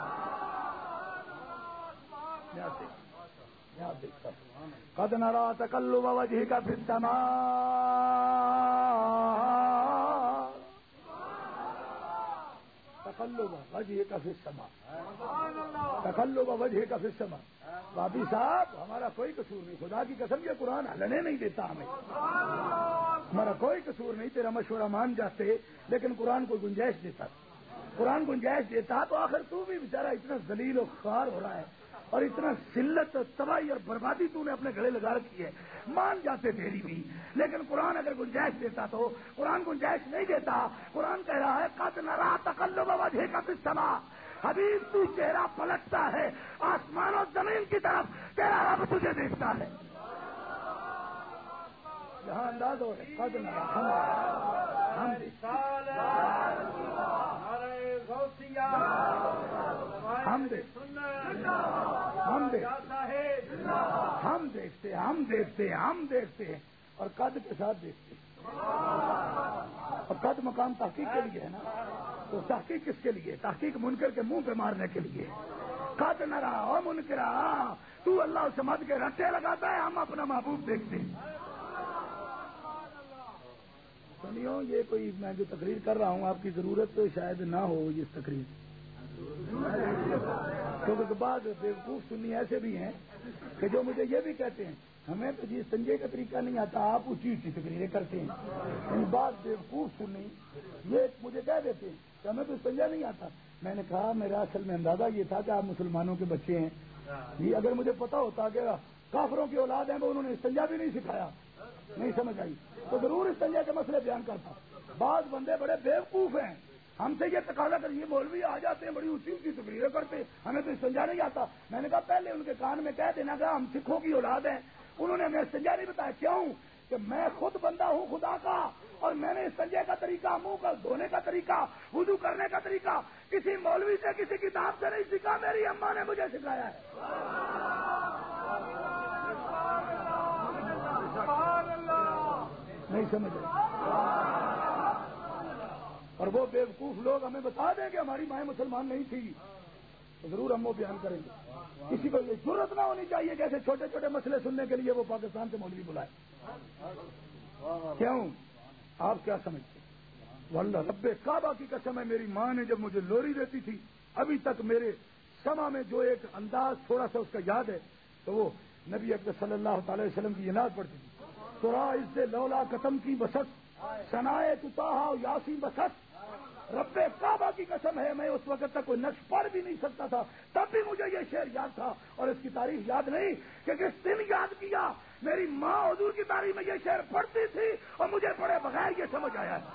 نیاز دیکھتا ہوں. قد نرا تقلب وجهك في السماء، تقلب وجهك في السماء، تقلب وجهك في السماء. بابی صاحب ہمارا کوئی قصور نہیں، خدا کی قسم یہ قرآن ہلنے نہیں دیتا ہمیں. ہمارا کوئی قصور نہیں. تیرا مشورہ مان جاتے، لیکن قرآن کو گنجائش دیتا. قرآن گنجائش دیتا تو آخر تو بھی بیچارہ اتنا ذلیل و خوار ہو رہا ہے. اور اتنا ذلت تباہی اور بربادی تو نے اپنے گلے لگا رکھی ہے. مان جاتے میری بھی، لیکن قرآن اگر گنجائش دیتا تو. قرآن گنجائش نہیں دیتا. قرآن کہہ رہا ہے قد نرا تقلب وجهك في السماء، حبیب تو چہرہ پلٹتا ہے آسمان و زمین کی طرف، تیرا رب تجھے دیکھتا ہے. جہاں انداز ہو قد نرا ہم ہم ہم ہم دیکھتے ہم دیکھتے ہم دیکھتے ہیں اور قد کے ساتھ دیکھتے ہیں. اور قد مقام تحقیق کے لیے ہے نا، تو تحقیق کس کے لیے؟ تحقیق منکر کے منہ پہ مارنے کے لیے. قد نہ رہا ہو منکرا، تو اللہ سمجھ کے رٹے لگاتا ہے، ہم اپنا محبوب دیکھتے ہیں. سنیو، یہ کوئی میں جو تقریر کر رہا ہوں آپ کی ضرورت تو شاید نہ ہو اس تقریر، کیونکہ بعض بیوقوف سنی ایسے بھی ہیں کہ جو مجھے یہ بھی کہتے ہیں ہمیں تو جی سنجے کا طریقہ نہیں آتا، آپ اونچی اونچی تقریریں کرتے ہیں. ان بعض بیوقوف سنی یہ مجھے کہہ دیتے ہیں کہ ہمیں تو سنجا نہیں آتا. میں نے کہا میرا اصل میں اندازہ یہ تھا کہ آپ مسلمانوں کے بچے ہیں جی، اگر مجھے پتا ہوتا کہ کافروں کی اولاد ہیں وہ انہوں نے استنجا بھی نہیں سکھایا، نہیں سمجھ آئی تو ضرور استنجا کے مسئلے بیان کرتا. بعض بندے بڑے بیوقوف ہیں، ہم سے یہ تقاضا کر یہ مولوی آ جاتے ہیں بڑی اونچی اونچی تقریریں کرتے، ہمیں تو استنجا نہیں آتا. میں نے کہا پہلے ان کے کان میں کہہ دینا کہ ہم سکھوں کی اولاد ہیں. انہوں نے ہمیں استنجا نہیں بتایا. کیوں؟ کہ میں خود بندہ ہوں خدا کا، اور میں نے استنجے کا طریقہ، منہ کا دھونے کا طریقہ، وضو کرنے کا طریقہ کسی مولوی سے کسی کتاب سے نہیں سیکھا، میری اماں نے مجھے سکھایا ہے. نہیں سمجھ رہے. اور وہ بیوقوف لوگ ہمیں بتا دیں کہ ہماری مائیں مسلمان نہیں تھی تو ضرور ہم وہ بیان کریں گے. کسی کو یہ ضرورت نہ ہونی چاہیے کہ ایسے چھوٹے چھوٹے مسئلے سننے کے لیے وہ پاکستان سے مولوی بلائے. کیوں؟ آپ کیا سمجھتے؟ واللہ رب کعبہ کی قسم ہے، میری ماں نے جب مجھے لوری دیتی تھی ابھی تک میرے سما میں جو ایک انداز تھوڑا سا اس کا یاد ہے تو وہ نبی اکرم صلی اللہ تعالی وسلم کی یہ نعت پڑتی تھی، ترا اس سے لولا قسم کی بست سنائے تاہا یاسی بست. رب کعبہ کی قسم ہے میں اس وقت تک کوئی نقش پڑھ بھی نہیں سکتا تھا، تب بھی مجھے یہ شعر یاد تھا. اور اس کی تاریخ یاد نہیں کہ کس دن یاد کیا. میری ماں حضور کی تاریخ میں یہ شعر پڑھتی تھی اور مجھے پڑھے بغیر یہ سمجھ آیا ہے.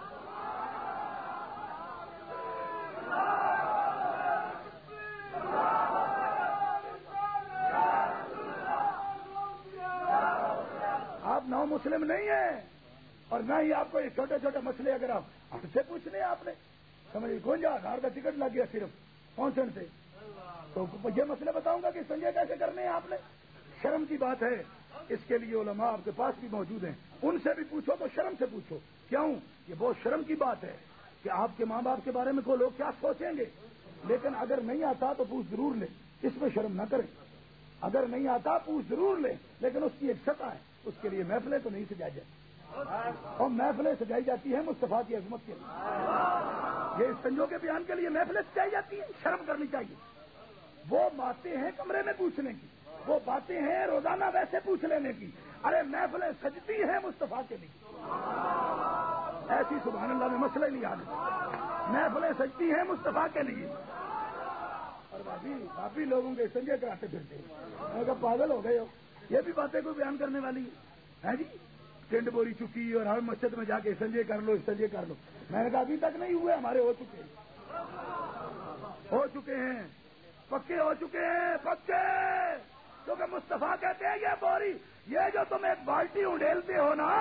آپ نو مسلم نہیں ہیں اور نہ ہی آپ کو یہ چھوٹے چھوٹے مسئلے اگر آپ ہم سے پوچھنے آپ نے سمجھ گونجا ہزار کا ٹکٹ لگ گیا صرف پہنچنے سے تو یہ مسئلے بتاؤں گا کہ سنجے کیسے کرنے ہیں آپ نے. شرم کی بات ہے، اس کے لیے علماء آپ کے پاس بھی موجود ہیں، ان سے بھی پوچھو تو شرم سے پوچھو. کیوں؟ یہ بہت شرم کی بات ہے کہ آپ کے ماں باپ کے بارے میں کوئی لوگ کیا سوچیں گے. لیکن اگر نہیں آتا تو پوچھ ضرور لیں، اس میں شرم نہ کریں. اگر نہیں آتا پوچھ ضرور لیں، لیکن اس کی ایک سطح ہے، اس کے لیے محفلیں تو نہیں سجائی جاتی. اور محفلیں سجائی جاتی ہیں مصطفیٰ کی عظمت کے لیے. یہ استنجوں کے بیان کے لیے محفلیں سجائی جاتی ہیں، شرم کرنی چاہیے. وہ باتیں ہیں کمرے میں پوچھنے کی، وہ باتیں ہیں روزانہ ویسے پوچھ لینے کی. ارے محفلیں سجتی ہیں مصطفیٰ کے لیے. ایسی سبحان اللہ میں مسئلہ نہیں آنے. محفلیں سجتی ہیں مصطفیٰ کے لیے. اور باقی کافی لوگوں کے استنجے کراتے پھرتے ہیں. میں کہا پاگل ہو گئے ہو، یہ بھی باتیں کوئی بیان کرنے والی ہے جی. ٹینڈ بوری چکی اور ہر مسجد میں جا کے استنجے کر لو استنجے کر لو. میں نے کہا ابھی تک نہیں ہوئے، ہمارے ہو چکے ہیں ہو چکے ہیں پکے ہو چکے ہیں پکے. کیونکہ مصطفیٰ کہتے ہیں یہ بوری، یہ جو تم ایک بالٹی اڈیلتے ہو نا.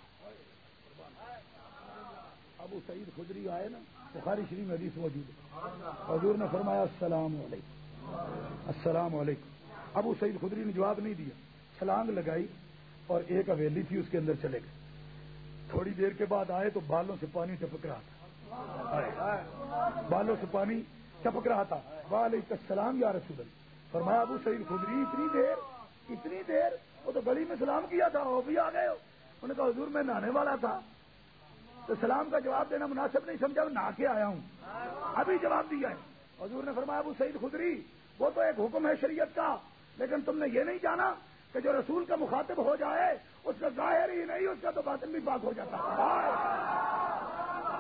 ابو سعید خدری آئے نا، بخاری شریف میں حدیث موجود ہے، حضور نے فرمایا السلام علیکم السلام علیکم. ابو سعید خدری نے جواب نہیں دیا، چھلانگ لگائی اور ایک حویلی تھی اس کے اندر چلے گئے. تھوڑی دیر کے بعد آئے تو بالوں سے پانی ٹپک رہا تھا، بالوں سے پانی ٹپک رہا تھا. وعلیکم السلام یا رسول اللہ. فرمایا ابو سعید خدری اتنی دیر اتنی دیر وہ تو گلی میں سلام کیا تھا، وہ بھی آ گئے ہو. انہوں نے کہا حضور میں نہانے والا تھا تو سلام کا جواب دینا مناسب نہیں سمجھا، نہا کے آیا ہوں ابھی جواب دیا ہے. حضور نے فرمایا ابو سعید خدری وہ تو ایک حکم ہے شریعت کا، لیکن تم نے یہ نہیں جانا کہ جو رسول کا مخاطب ہو جائے اس کا ظاہر ہی نہیں اس کا تو باطن بھی پاک ہو جاتا ہے.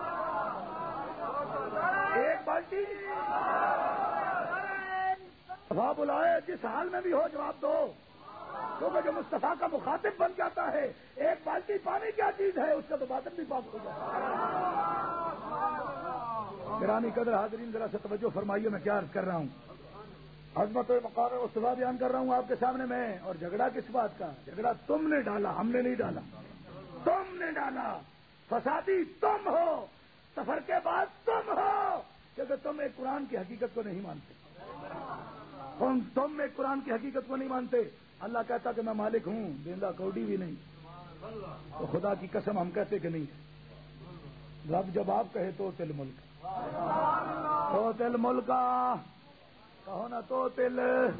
ایک بالٹی مصطفیٰ بلائے جس حال میں بھی ہو جواب دو، کیونکہ جو مصطفیٰ کا مخاطب بن جاتا ہے، ایک بالٹی پانی کیا چیز ہے، اس کا تو باطن بھی پاک ہو جاتا ہے۔ گرامی قدر حاضرین، ذرا سے توجہ فرمائیے، میں کیا عرض کر رہا ہوں، عظمت و مقام مصطفیٰ بیان کر رہا ہوں آپ کے سامنے میں۔ اور جھگڑا کس بات کا؟ جھگڑا تم نے ڈالا، ہم نے نہیں ڈالا، تم نے ڈالا۔ فسادی تم ہو، سفر کے بعد تم ہو، کیونکہ تم ایک قرآن کی حقیقت کو نہیں مانتے، تم تم ایک قرآن کی حقیقت کو نہیں مانتے۔ اللہ کہتا کہ میں مالک ہوں، دیندہ کوڈی بھی نہیں، تو خدا کی قسم ہم کہتے کہ نہیں۔ رب جب آپ کہے تو تل ملک، تو تل ملکا، کہو نا تو تل،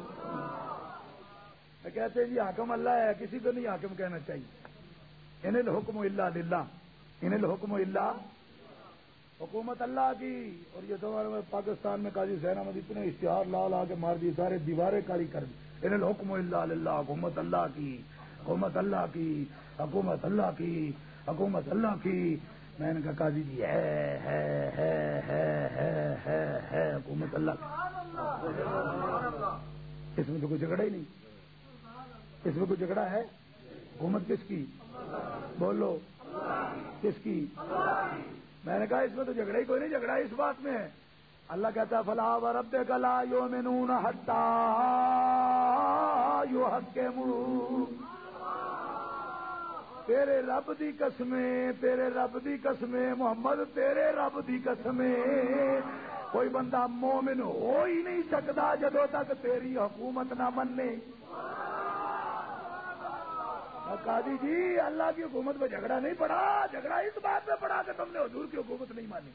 کہتے ہیں جی حاکم اللہ ہے، کسی کو نہیں حاکم کہنا چاہیے۔ ان الحکم الا للہ، ان الحکم الا، حکومت اللہ کی۔ اور یہ تو پاکستان میں قاضی حسین احمد اتنے اشتہار لا لا کے مار دی، سارے دیواریں کالی کر دی۔ ان الحکم الا للہ، حکومت اللہ کی، حکومت اللہ کی، حکومت اللہ کی، حکومت اللہ کی۔ میں نے کہا قاضی جی ہے ہے ہے ہے ہے ہے ہے حکومت اللہ کی، اس میں تو کوئی جھگڑا ہی نہیں، اس میں کوئی جھگڑا ہے؟ حکومت کس کی؟ بولو کس کی؟ میں نے کہا اس میں تو جھگڑا ہی کوئی نہیں، جھگڑا اس بات میں ہے۔ اللہ کہتا ہے فلا وربک لا یؤمنون حتی یحکموک، تیرے رب دی قسمیں، تیرے رب دی قسمیں محمد، تیرے رب دی قسمیں، کوئی بندہ مومن ہو ہی نہیں سکتا جدوں تک تیری حکومت نہ مننے۔ قاضی جی اللہ کی حکومت پہ جھگڑا نہیں پڑا، جھگڑا اس بات پہ پڑا کہ تم نے حضور کی حکومت نہیں مانی۔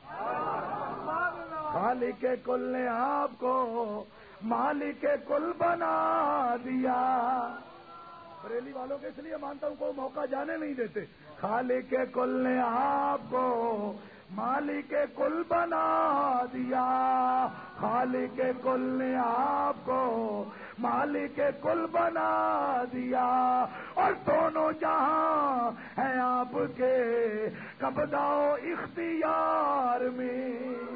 خالق کل نے آپ کو مالک کل بنا دیا۔ بریلی والوں کے اس لیے مانتا ہوں کو موقع جانے نہیں دیتے۔ خالق کل نے آپ کو مالک کل بنا دیا، خالق کل نے آپ کو مالک کل بنا دیا، اور دونوں جہاں ہیں آپ کے قبضہ و اختیار میں۔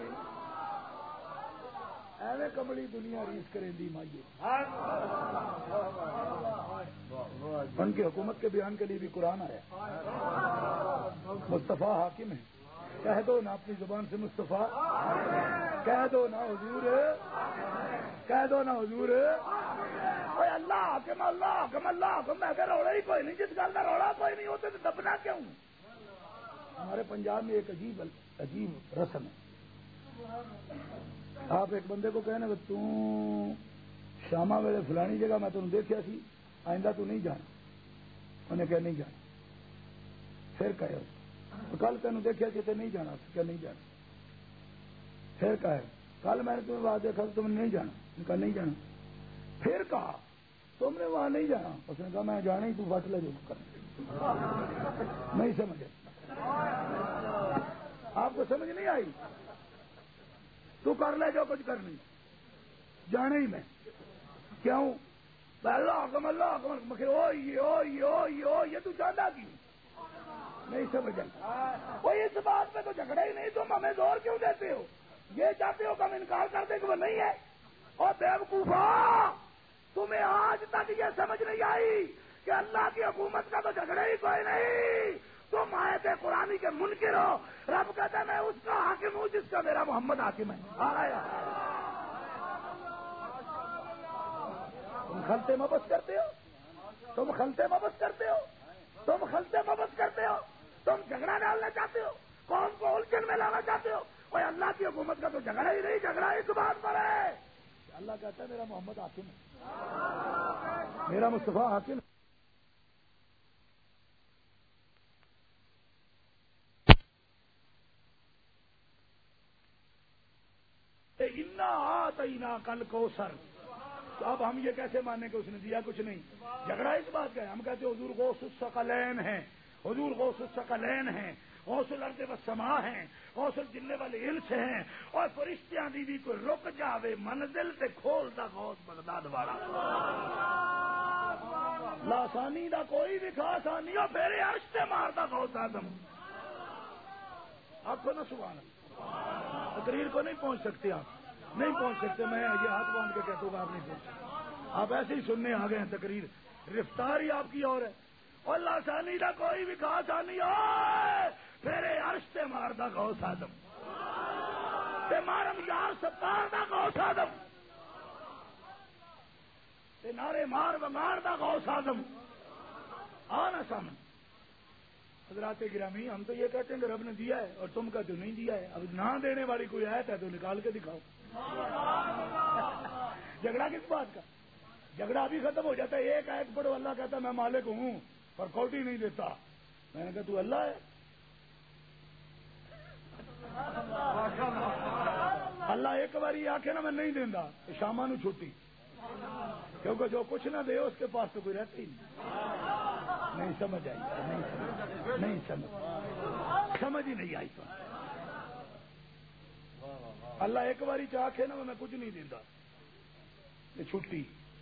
ایویں کملی دنیا ریس کریں دی مائیے، ان کی حکومت کے بیان کے لیے بھی قرآن آیا۔ مصطفیٰ حاکم ہے، کہہ دو نا اپنی زبان سے مصطفیٰ، کہہ دو نا حضور، کہہ دو نا حضور۔ اوے اللہ حاکم، اللہ حاکم، اللہ حاکم، میں کہ روڑا ہی کوئی نہیں، جس گل کا روڑا کوئی نہیں ہوتے تو دبنا کیوں؟ ہمارے پنجاب میں ایک عجیب عجیب رسم ہے، آپ ایک بندے کو کہنے کہ تو شامہ ویلے فلانی جگہ میں تمہیں دیکھا سی، آئندہ تو نہیں جانا، انہیں کہ نہیں جانا، پھر کہے کل تینوں دیکھا کہ نہیں جانا، کیا نہیں جانا، پھر کہے کل میں نے تمہیں وہاں دیکھا تو تم نے نہیں جانا، کہا نہیں جانا، پھر کہا تم نے وہاں نہیں جانا، اس نے کہا میں جانا ہی، تو وٹ لے جو کر نہیں سمجھے، آپ کو سمجھ نہیں آئی، تو کر لے جو کچھ کرنی، جانا ہی میں کیوں؟ اللہ حکم، اللہ حکم، او یہ او یہ او یہ او یہ تو جانا کی نہیں سمجھ وہ اس بات پہ تو جھگڑا ہی نہیں، تم ہمیں زور کیوں دیتے ہو؟ یہ چاہتے ہو کہ ہم انکار کر دیں کہ وہ نہیں ہے؟ اور بیوقوفا، تمہیں آج تک یہ سمجھ نہیں آئی کہ اللہ کی حکومت کا تو جھگڑا ہی کوئی نہیں، تم آیت قرآنی کے منکر ہو۔ رب کہتا ہے میں اس کا حاکم ہوں جس کا میرا محمد حاکم ہے۔ آیا تم خلطے مبس کرتے ہو، تم خلطے مبس کرتے ہو، تم خلطے مبس کرتے ہو، تم جھگڑا ڈالنا چاہتے ہو، قوم کو الجھن میں لانا چاہتے ہو۔ اور اللہ کی حکومت کا تو جھگڑا ہی نہیں، جھگڑا اس بات پر ہے اللہ کہتا ہے میرا محمد حاکم ہے، میرا مصطفیٰ حاکم ہے۔ انا آتینا کل کوثر، تو اب ہم یہ کیسے مانیں کہ اس نے دیا کچھ نہیں؟ جھگڑا اس بات کا ہے، ہم کہتے ہیں حضور غوث الثقلین ہیں، حضور غوث الثقلین ہیں، غوث الارض والسماء ہیں، غوث الجن والانس ہیں، اور فرشتیاں دی بھی کوئی رک جاوے منزل تے کھولدا غوث بغداد والا، لاسانی دا کوئی بھی خاص نہیں، اور پھر عرش تے ماردا غوث اعظم۔ آپ کو نا سبحان اللہ، تقریر کو نہیں پہنچ سکتے آپ، نہیں پہنچ سکتے. میں یہ ہاتھ باندھ کے کہتا ہوں آپ نہیں پہنچ سکتے. آپ ایسے ہی سننے آ گئے ہیں تقریر. رفتار ہی آپ کی اور ہے. اللہ سانی کا کوئی بھی خاص آنی ہو پھر عرش تے ماردا غوث آدم تے مارم یار ستار دا غوث آدم تے نارے مار بمار دا غوث آدم آنا سامنے. حضرات گرامی ہم تو یہ کہتے ہیں کہ رب نے دیا ہے اور تم کا تو نہیں دیا ہے. اب نہ دینے والی کوئی آیت ہے تو نکال کے دکھاؤ. جھگڑا کس بات کا؟ جھگڑا ابھی ختم ہو جاتا ہے. ایک آیت پڑھو اللہ کہتا ہے میں مالک ہوں پر کوٹی نہیں دیتا. میں نے کہا تو اللہ ہے. اللہ ایک بار یہ آخے نا میں نہیں دینا شاما نو چھٹی, کیونکہ جو کچھ نہ دے اس کے پاس تو کوئی رہتا ہی نہیں. نہیں سمجھ آئی, نہیں سمجھ نہیں سمجھ سمجھ ہی نہیں آئی. تو اللہ ایک باری چاہے نا میں کچھ نہیں دیتا چھٹی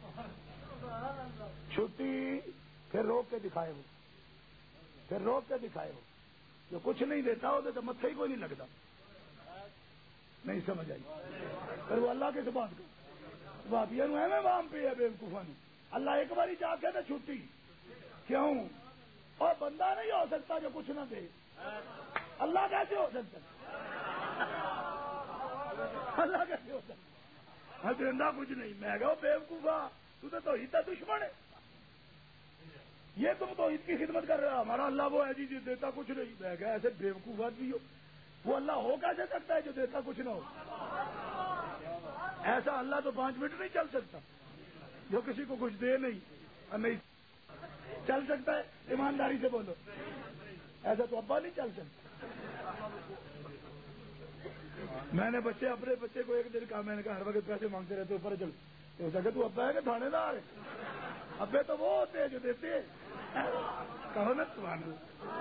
چھٹی پھر روک کے دکھائے وہ پھر روک کے دکھائے وہ جو کچھ نہیں دیتا ہو تو متھے ہی کوئی نہیں لگتا. نہیں سمجھ آئی. پھر وہ اللہ کے بات کو بات یہ ہے میں وہاں پہ ہے بیوقوفا نے. اللہ ایک باری چاہے تو چھٹی کیوں؟ اور بندہ نہیں ہو سکتا جو کچھ نہ دے. اللہ کیسے ہو سکتا؟ اللہ کیسے ہو سکتا؟ میں دینا کچھ نہیں. میں کہا بیوقوفا تو تو عید کا دشمن ہے. یہ تم تو عید کی خدمت کر رہے ہو. ہمارا اللہ وہ ہے جی جو دیتا کچھ نہیں. میں کہا ایسے بیوقوف آدمی ہو. وہ اللہ ہو کیسے سکتا ہے جو دیتا کچھ نہ ہو؟ ایسا اللہ تو پانچ منٹ نہیں چل سکتا جو کسی کو کچھ دے نہیں. اور نہیں چل سکتا ہے. ایمانداری سے بولو, ایسا تو ابا نہیں چل سکتا. میں نے بچے اپنے بچے کو ایک دن کہا, میں نے کہا ہر وقت پیسے مانگتے رہتے اوپر چل تو سکے تو ابا ہے کہ تھانے دار ہے؟ ابے تو وہ ہوتے ہیں جو دیتے ہیں. کہو نا تمہارے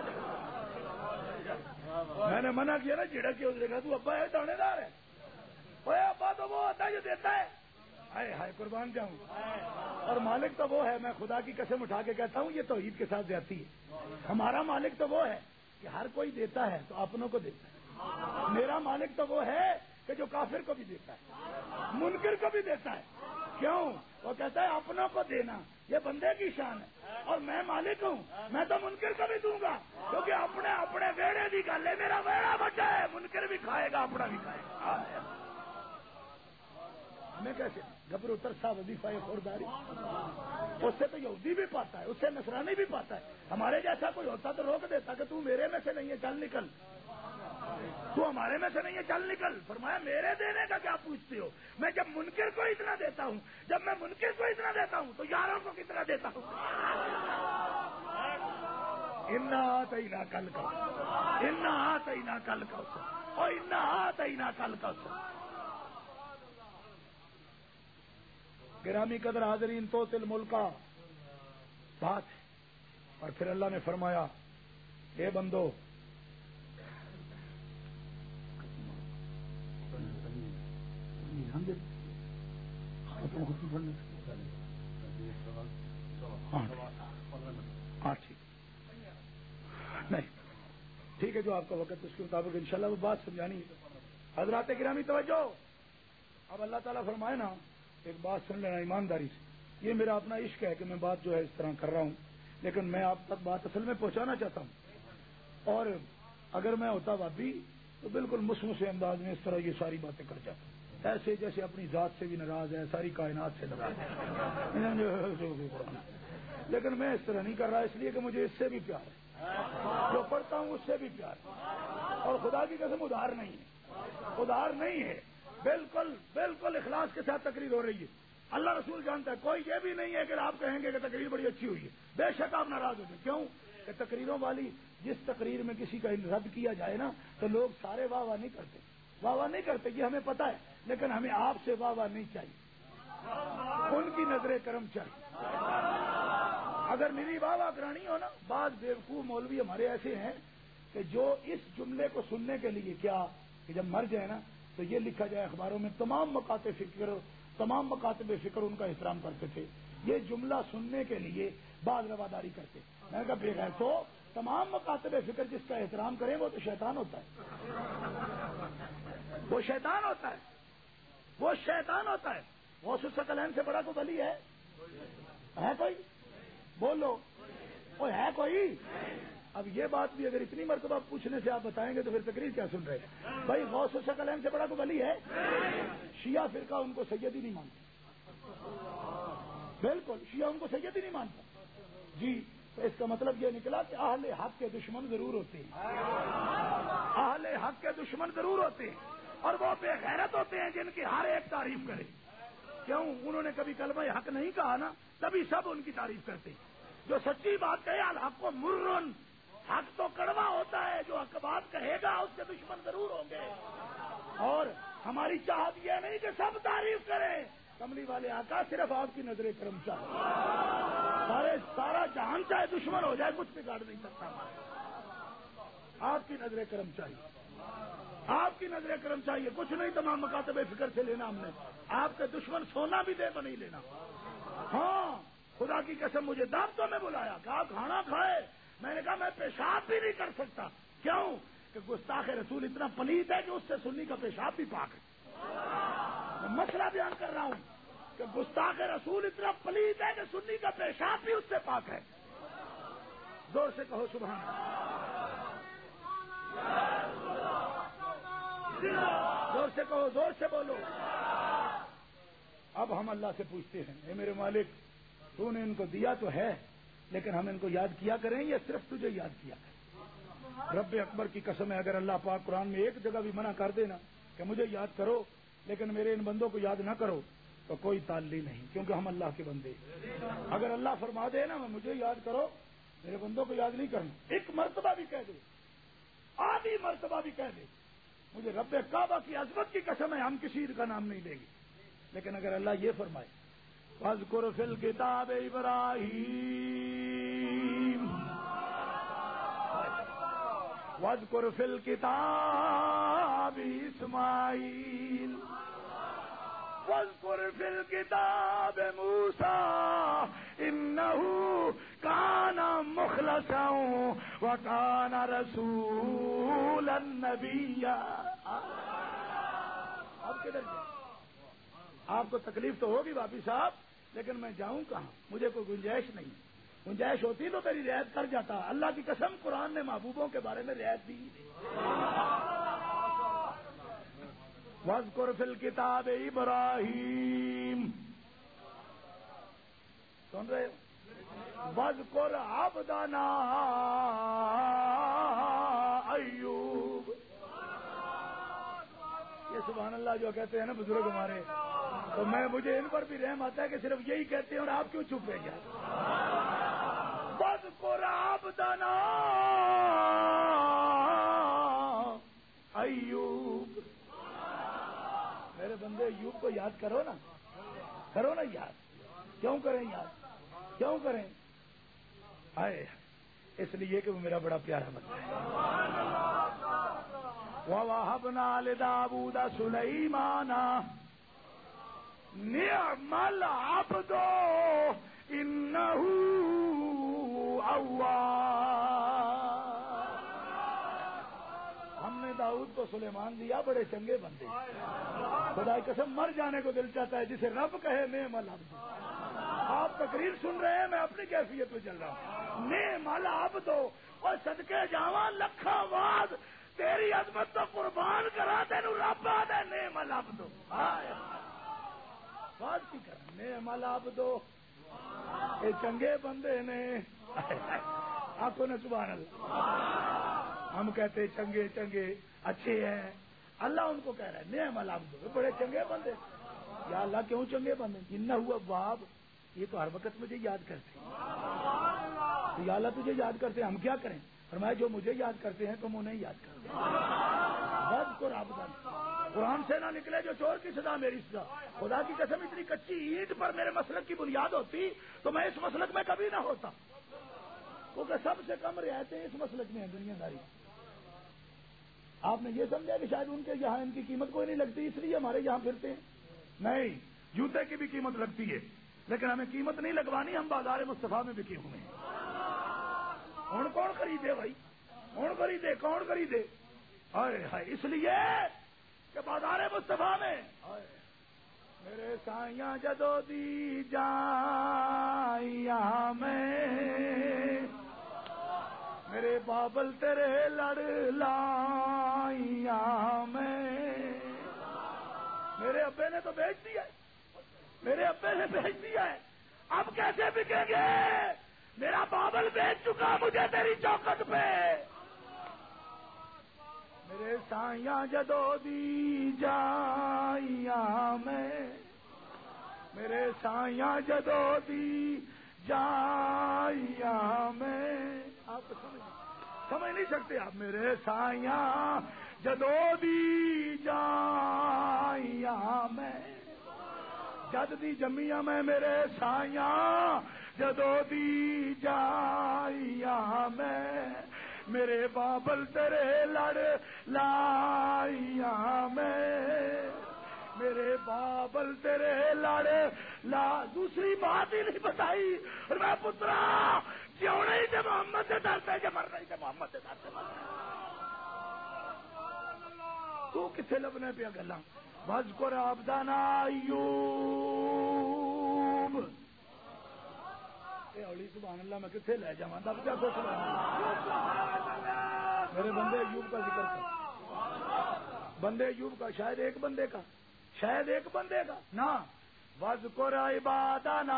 میں نے منع کیا نا جھڑک کے اس نے کہا تو ابا ہے تھانے دار ہے. وہ ابا تو وہ ہوتا ہے جو دیتا ہے. ہائے ہائے قربان جاؤں. اور مالک تو وہ ہے, میں خدا کی قسم اٹھا کے کہتا ہوں یہ توحید کے ساتھ زیادتی ہے. ہمارا مالک تو وہ ہے کہ ہر کوئی دیتا ہے تو اپنوں کو دیتا ہے. میرا مالک تو وہ ہے کہ جو کافر کو بھی دیتا ہے منکر کو بھی دیتا ہے. کیوں؟ وہ کہتا ہے اپنوں کو دینا یہ بندے کی شان ہے. اور میں مالک ہوں, میں تو منکر کو بھی دوں گا کیونکہ اپنے اپنے بیڑے کی گل ہے. میرا بیڑا بچا ہے, منکر بھی کھائے گا اپنا بھی کھائے گا. ہمیں کیسے گھبرو ترسا وظیفہ خورداری اس سے تو یہودی بھی پاتا ہے, اس سے نصرانی بھی پاتا ہے. ہمارے جیسا کوئی ہوتا تو روک دیتا کہ تو میرے میں سے نہیں ہے چل نکل, تو ہمارے میں سے نہیں ہے چل نکل. فرمایا میرے دینے کا کیا پوچھتے ہو؟ میں جب منکر کو اتنا دیتا ہوں, جب میں منکر کو اتنا دیتا ہوں تو یاروں کو کتنا دیتا ہوں. انا آتینا کل کا انا آتینا کل کا اور انا آتینا کل کا. گرامی قدر حاضرین تو تل ملکا بات ہے. اور پھر اللہ نے فرمایا اے بندو ہاں ٹھیک نہیں ٹھیک ہے جو آپ کا وقت اس کے مطابق انشاءاللہ وہ بات سمجھانی ہے. حضرات گرامی توجہ. اب اللہ تعالیٰ فرمائے نا ایک بات سن لینا ایمانداری سے. یہ میرا اپنا عشق ہے کہ میں بات جو ہے اس طرح کر رہا ہوں, لیکن میں آپ تک بات اصل میں پہنچانا چاہتا ہوں. اور اگر میں ہوتا بابی تو بالکل مسموسے انداز میں اس طرح یہ ساری باتیں کر جاتا ہوں, ایسے جیسے اپنی ذات سے بھی ناراض ہے, ساری کائنات سے ناراض ہے. لیکن میں اس طرح نہیں کر رہا اس لیے کہ مجھے اس سے بھی پیار ہے, جو پڑھتا ہوں اس سے بھی پیار ہے. اور خدا کی قسم ادھار نہیں ہے, ادھار نہیں ہے. بالکل بالکل اخلاص کے ساتھ تقریر ہو رہی ہے. اللہ رسول جانتا ہے. کوئی یہ بھی نہیں ہے کہ آپ کہیں گے کہ تقریر بڑی اچھی ہوئی ہے. بے شک آپ ناراض ہو جائیں. کیوں کہ تقریروں والی جس تقریر میں کسی کا رد کیا جائے نا تو لوگ سارے واہ واہ نہیں کرتے, واہ واہ نہیں کرتے, یہ ہمیں پتا ہے. لیکن ہمیں آپ سے واہ واہ نہیں چاہیے, ان کی نظر کرم چاہیے. اگر میری واہ واہ کرانی ہو نا, بعض بیوقوف مولوی ہمارے ایسے ہیں کہ جو اس جملے کو سننے کے لیے کیا کہ جب مر جائے نا تو یہ لکھا جائے اخباروں میں تمام مکاتب فکر تمام مکاتب فکر ان کا احترام کرتے تھے. یہ جملہ سننے کے لیے بعض رواداری کرتے. میں نے کہا بغیر تو تمام مکاتب فکر جس کا احترام کریں وہ تو شیطان ہوتا ہے, وہ شیطان ہوتا ہے, وہ شیطان ہوتا ہے. غوث الثقلین سے بڑا کوئی ولی ہے؟ ہے کوئی؟ بولو کوئی ہے کوئی؟ اب یہ بات بھی اگر اتنی مرتبہ پوچھنے سے آپ بتائیں گے تو پھر تقریر کیا سن رہے ہیں؟ بھائی غوث الثقلین سے بڑا کوئی ولی ہے؟ شیعہ فرقہ ان کو سید ہی نہیں مانتا. بالکل شیعہ ان کو سید ہی نہیں مانتا. جی تو اس کا مطلب یہ نکلا کہ اہل حق کے دشمن ضرور ہوتے ہیں. اہل حق کے دشمن ضرور ہوتے ہیں اور وہ بے غیرت ہوتے ہیں جن کی ہر ایک تعریف کرے. کیوں؟ انہوں نے کبھی کلمہ حق نہیں کہا نا, تبھی سب ان کی تعریف کرتے ہیں. جو سچی بات کہے الحق کو مرن, حق تو کڑوا ہوتا ہے, جو حق بات کہے گا اس کے دشمن ضرور ہوں گے. اور ہماری چاہت یہ نہیں کہ سب تعریف کریں. کملی والے آقا صرف آپ کی نظر کرم چاہے, سارے سارا جہان چاہے دشمن ہو جائے کچھ بگاڑ نہیں سکتا ہمارا. آپ کی نظر کرم چاہیے, آپ کی نظر کرم چاہیے, کچھ نہیں. تمام مکاتب فکر سے لینا ہم نے. آپ کے دشمن سونا بھی دے تو نہیں لینا. ہاں خدا کی قسم مجھے دعوتوں میں بلایا کہ آپ کھانا کھائے, میں نے کہا میں پیشاب بھی نہیں کر سکتا. کیوں؟ کہ گستاخ رسول اتنا پلیت ہے کہ اس سے سنی کا پیشاب بھی پاک ہے. میں مسئلہ بیان کر رہا ہوں کہ گستاخ رسول اتنا پلیت ہے کہ سنی کا پیشاب بھی اس سے پاک ہے. زور سے کہو سبحان اللہ, زور سے کہو, زور سے بولو. اب ہم اللہ سے پوچھتے ہیں, اے میرے مالک تو نے ان کو دیا تو ہے, لیکن ہم ان کو یاد کیا کریں یا صرف تجھے یاد کیا کریں؟ رب اکبر کی قسم ہے, اگر اللہ پاک قرآن میں ایک جگہ بھی منع کر دینا کہ مجھے یاد کرو لیکن میرے ان بندوں کو یاد نہ کرو تو کوئی تعلق نہیں, کیونکہ ہم اللہ کے بندے. اگر اللہ فرما دے نا مجھے یاد کرو, میرے بندوں کو یاد نہیں کرنا, ایک مرتبہ بھی کہہ دے, آدھی مرتبہ بھی کہہ دے, مجھے رب کعبہ کی عظمت کی قسم ہے ہم کسی کا نام نہیں لیں گے. لیکن اگر اللہ یہ فرمائے وَاذْكُرْ فِي الْكِتَابِ إِبْرَاهِيمَ وَاذْكُرْ فِي الْكِتَابِ إِسْمَاعِيلَ وَاذْكُرْ فِي الْكِتَابِ مُوسَى إِنَّهُ كَانَ مُخْلَصًا وَكَانَ رَسُولًا نَبِيًّا. اب کدھر جائیں؟ آپ کو تکلیف تو ہوگی واپی صاحب, لیکن میں جاؤں کہاں؟ مجھے کوئی گنجائش نہیں. گنجائش ہوتی تو میری رعایت کر جاتا. اللہ کی قسم قرآن نے محبوبوں کے بارے میں رعایت دی نہیں. وَاذْكُرْ فِي الْكِتَابِ إِبْرَاهِيمَ, سن رہے ہو؟ وَاذْكُرْ عَبْدَنَا أَيُّوبَ. یہ سبحان اللہ جو کہتے ہیں نا بزرگ ہمارے, تو میں مجھے ان پر بھی رحم آتا ہے کہ صرف یہی کہتے ہیں اور آپ کیوں چپ رہ گیا؟ وَاذْكُرْ عَبْدَنَا أَيُّوبَ. میرے بندے ایوب کو یاد کرو نا, کرو نا یاد. کیوں کریں یاد, کیوں کریں؟ آئے اس لیے کہ وہ میرا بڑا پیارا بندہ ہے. وَوَهَبْنَا لِدَاوُودَ سُلَيْمَانَ نِعْمَ الْعَبْدُ إِنَّهُ أَوَّابٌ. ہم نے داؤد کو سلیمان دیا, بڑے چنگے بندے. خدا کی قسم مر جانے کو دل چاہتا ہے جسے رب کہے نعم العبد. آپ تقریر سن رہے ہیں, میں اپنی کیفیت میں چل رہا ہوں. نعم العبد, اور صدقے جاواں لکھا واد تیری عظمت تو قربان کرا تینوں رب آدھے نعم العبد. بات کی کر نعم العبد, یہ چنگے بندے نے. آنکھوں نے سبحان اللہ. ہم کہتے چنگے چنگے اچھے ہیں, اللہ ان کو کہہ رہا ہے نعم العبد, بڑے چنگے بندے. یا اللہ کیوں چنگے بندے؟ انہ ہوا باب, یہ تو ہر وقت مجھے یاد کرتے ہیں. یا اللہ تجھے یاد کرتے ہیں, ہم کیا کریں؟ فرمایا جو مجھے یاد کرتے ہیں تم انہیں یاد کرتے ہیں. وَاذْكُرْ عَبْدَنَا, قرآن سے نہ نکلے جو چور کی سزا میری سزا. خدا کی قسم اتنی کچی اینٹ پر میرے مسلک کی بنیاد ہوتی تو میں اس مسلک میں کبھی نہ ہوتا, کیونکہ سب سے کم رعایتیں اس مسلک میں ہیں دنیا داری. آپ نے یہ سمجھا کہ شاید ان کے یہاں ان کی قیمت کوئی نہیں لگتی اس لیے ہمارے یہاں پھرتے ہیں. نہیں, جوتے کی بھی قیمت لگتی ہے, لیکن ہمیں قیمت نہیں لگوانی, ہم بازار مصطفیٰ میں بکے ہوئے ہیں. کون کون خریدے بھائی, کون خریدے, کون خریدے؟ ہائے ہائے, اس لیے کہ بازار مصطفیٰ میں سائیاں جدو دی جائیاں میں میرے بابل تیرے لڑ لائیاں میں میرے ابے نے تو بیچ دیا ہے میرے ابے نے بیچ دیا ہے اب کیسے بکیں گے میرا بابل بیچ چکا مجھے تیری چوکٹ پہ میرے سائیاں جدو دی جائیاں میں میرے سائیاں جدو دی جائیاں میں آپ سمجھ سمجھ نہیں سکتے آپ میرے سائیاں جدو دی جائیاں میں جد دی جمیاں میں میرے سائیاں جدو دی جائیاں میں میرے بابل تیرے لڑ لائیاں میں میرے بابل تیرے لڑ لا دوسری بات ہی نہیں بتائی اور میں پترا کیوں نہیں تھے محمد سے ڈرتے کہ مر رہی تھے محمد سے ڈرتے مر رہے تو کتنے لبنے پہ گلا وذکر عبدنا ایوب اے اولی سبحان اللہ میں کتنے لے جاواں دب جا کو سبحان اللہ میرے بندے ایوب کا ذکر کر بندے ایوب کا شاید ایک بندے کا شاید ایک بندے کا نا وذکر عبادنا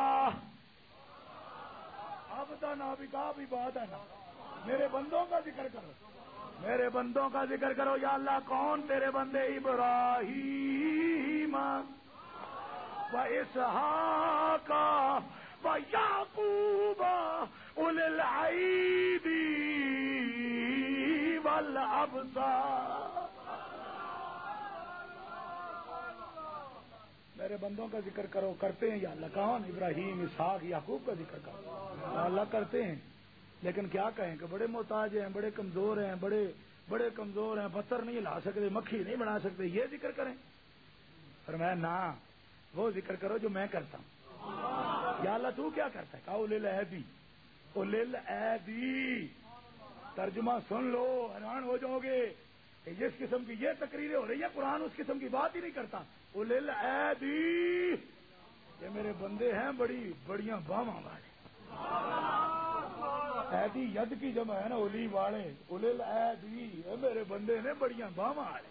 عبدنا بھی کہا عبادنا میرے بندوں کا ذکر کرو میرے بندوں کا ذکر کرو یا اللہ کون تیرے بندے ابراہیم و اسحاق و یعقوب اولي الایدی والابصار میرے بندوں کا ذکر کرو کرتے ہیں یا اللہ کون ابراہیم اسحاق یعقوب کا ذکر کرو اللہ کرتے ہیں لیکن کیا کہیں کہ بڑے محتاج ہیں بڑے کمزور ہیں بڑے بڑے کمزور ہیں پتھر نہیں لا سکتے مکھی نہیں بنا سکتے یہ ذکر کریں فرمایا نہ وہ ذکر کرو جو میں کرتا ہوں یا اللہ تو کیا کرتا ہے کہا اولل الایدی اولل الایدی ترجمہ سن لو حیران ہو جاؤ گے کہ جس قسم کی یہ تقریریں ہو رہی ہیں قرآن اس قسم کی بات ہی نہیں کرتا اولل الایدی یہ میرے بندے ہیں بڑی بڑیاں باواں والے ایدی ید کی جمع ہے نا اولی والے اولل ایدی میرے بندے نے بڑیاں باواں والے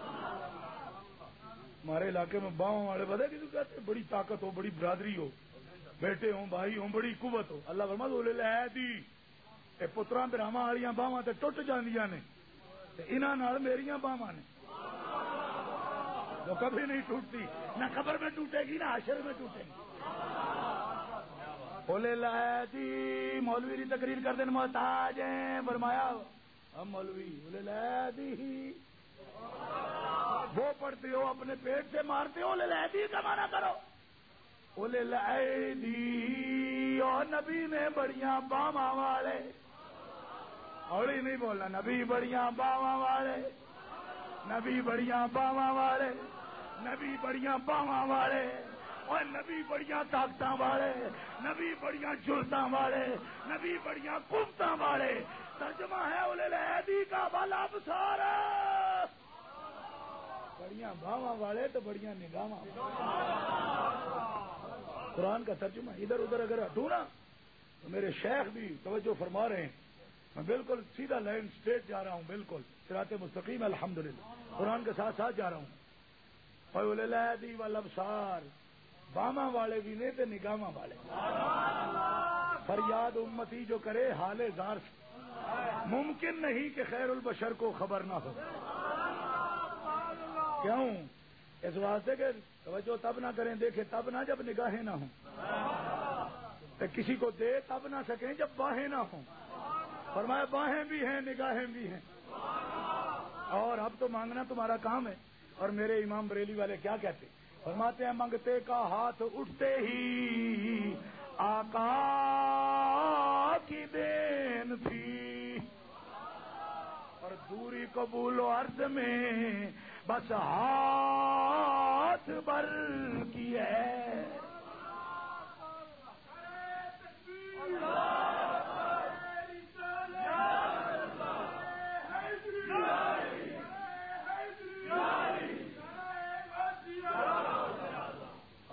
ہمارے علاقے میں باواں والے پتہ کسی کو کہتے ہیں بڑی طاقت ہو بڑی برادری ہو بیٹے ہوں بھائی ہوں بڑی قوت ہو اللہ فرماتا اولل ایدی اے پتراں براواں والیاں باواں تے ٹوٹ جاندیاں نے تے انہاں نال میریاں باواں نے وہ کبھی نہیں ٹوٹتی نہ قبر میں ٹوٹے گی نہ حشر میں ٹوٹے گی اولل ایدی مولوی کی تقریر کر دیں محتاج ہیں فرمایا ہم مولوی اولل ایدی وہ پڑھتے ہو اپنے پیٹ سے مارتے ہو اولل ایدی کا معنی کرو اولل ایدی اور نبی نے بڑیاں باواں والے اور ہی نہیں بولنا نبی بڑیاں باواں والے نبی بڑیاں باواں والے نبی بڑیاں باواں والے اور نبی بڑیاں طاقتاں والے نبی بڑیاں جرتاں والے نبی بڑیاں قوتاں والے ترجمہ ہے اولل ایدی کا والابصار بڑیاں باواں والے تو بڑیاں نگاہاں قرآن کا ترجمہ ادھر ادھر اگر ہٹوں نا تو میرے شیخ بھی توجہ فرما رہے ہیں میں بالکل سیدھا لائن اسٹریٹ جا رہا ہوں بالکل صراط مستقیم الحمدللہ قرآن کے ساتھ ساتھ جا رہا ہوں اور اولل ایدی والابصار باواں والے بھی نہیں تھے نگاہاں والے فریاد امتی جو کرے حال زار سے ممکن نہیں کہ خیر البشر کو خبر نہ ہو کیوں اس واسطے کہ توجہ تب نہ کریں دیکھیں تب نہ جب نگاہیں نہ ہوں تو کسی کو دے تب نہ سکیں جب باہیں نہ ہوں فرمایا باہیں بھی ہیں نگاہیں بھی ہیں اور اب تو مانگنا تمہارا کام ہے اور میرے امام بریلی والے کیا کہتے فرماتے ہیں منگتے کا ہاتھ اٹھتے ہی آقا کی دین تھی اور دوری قبول و عرض میں بس ہاتھ بر کی ہے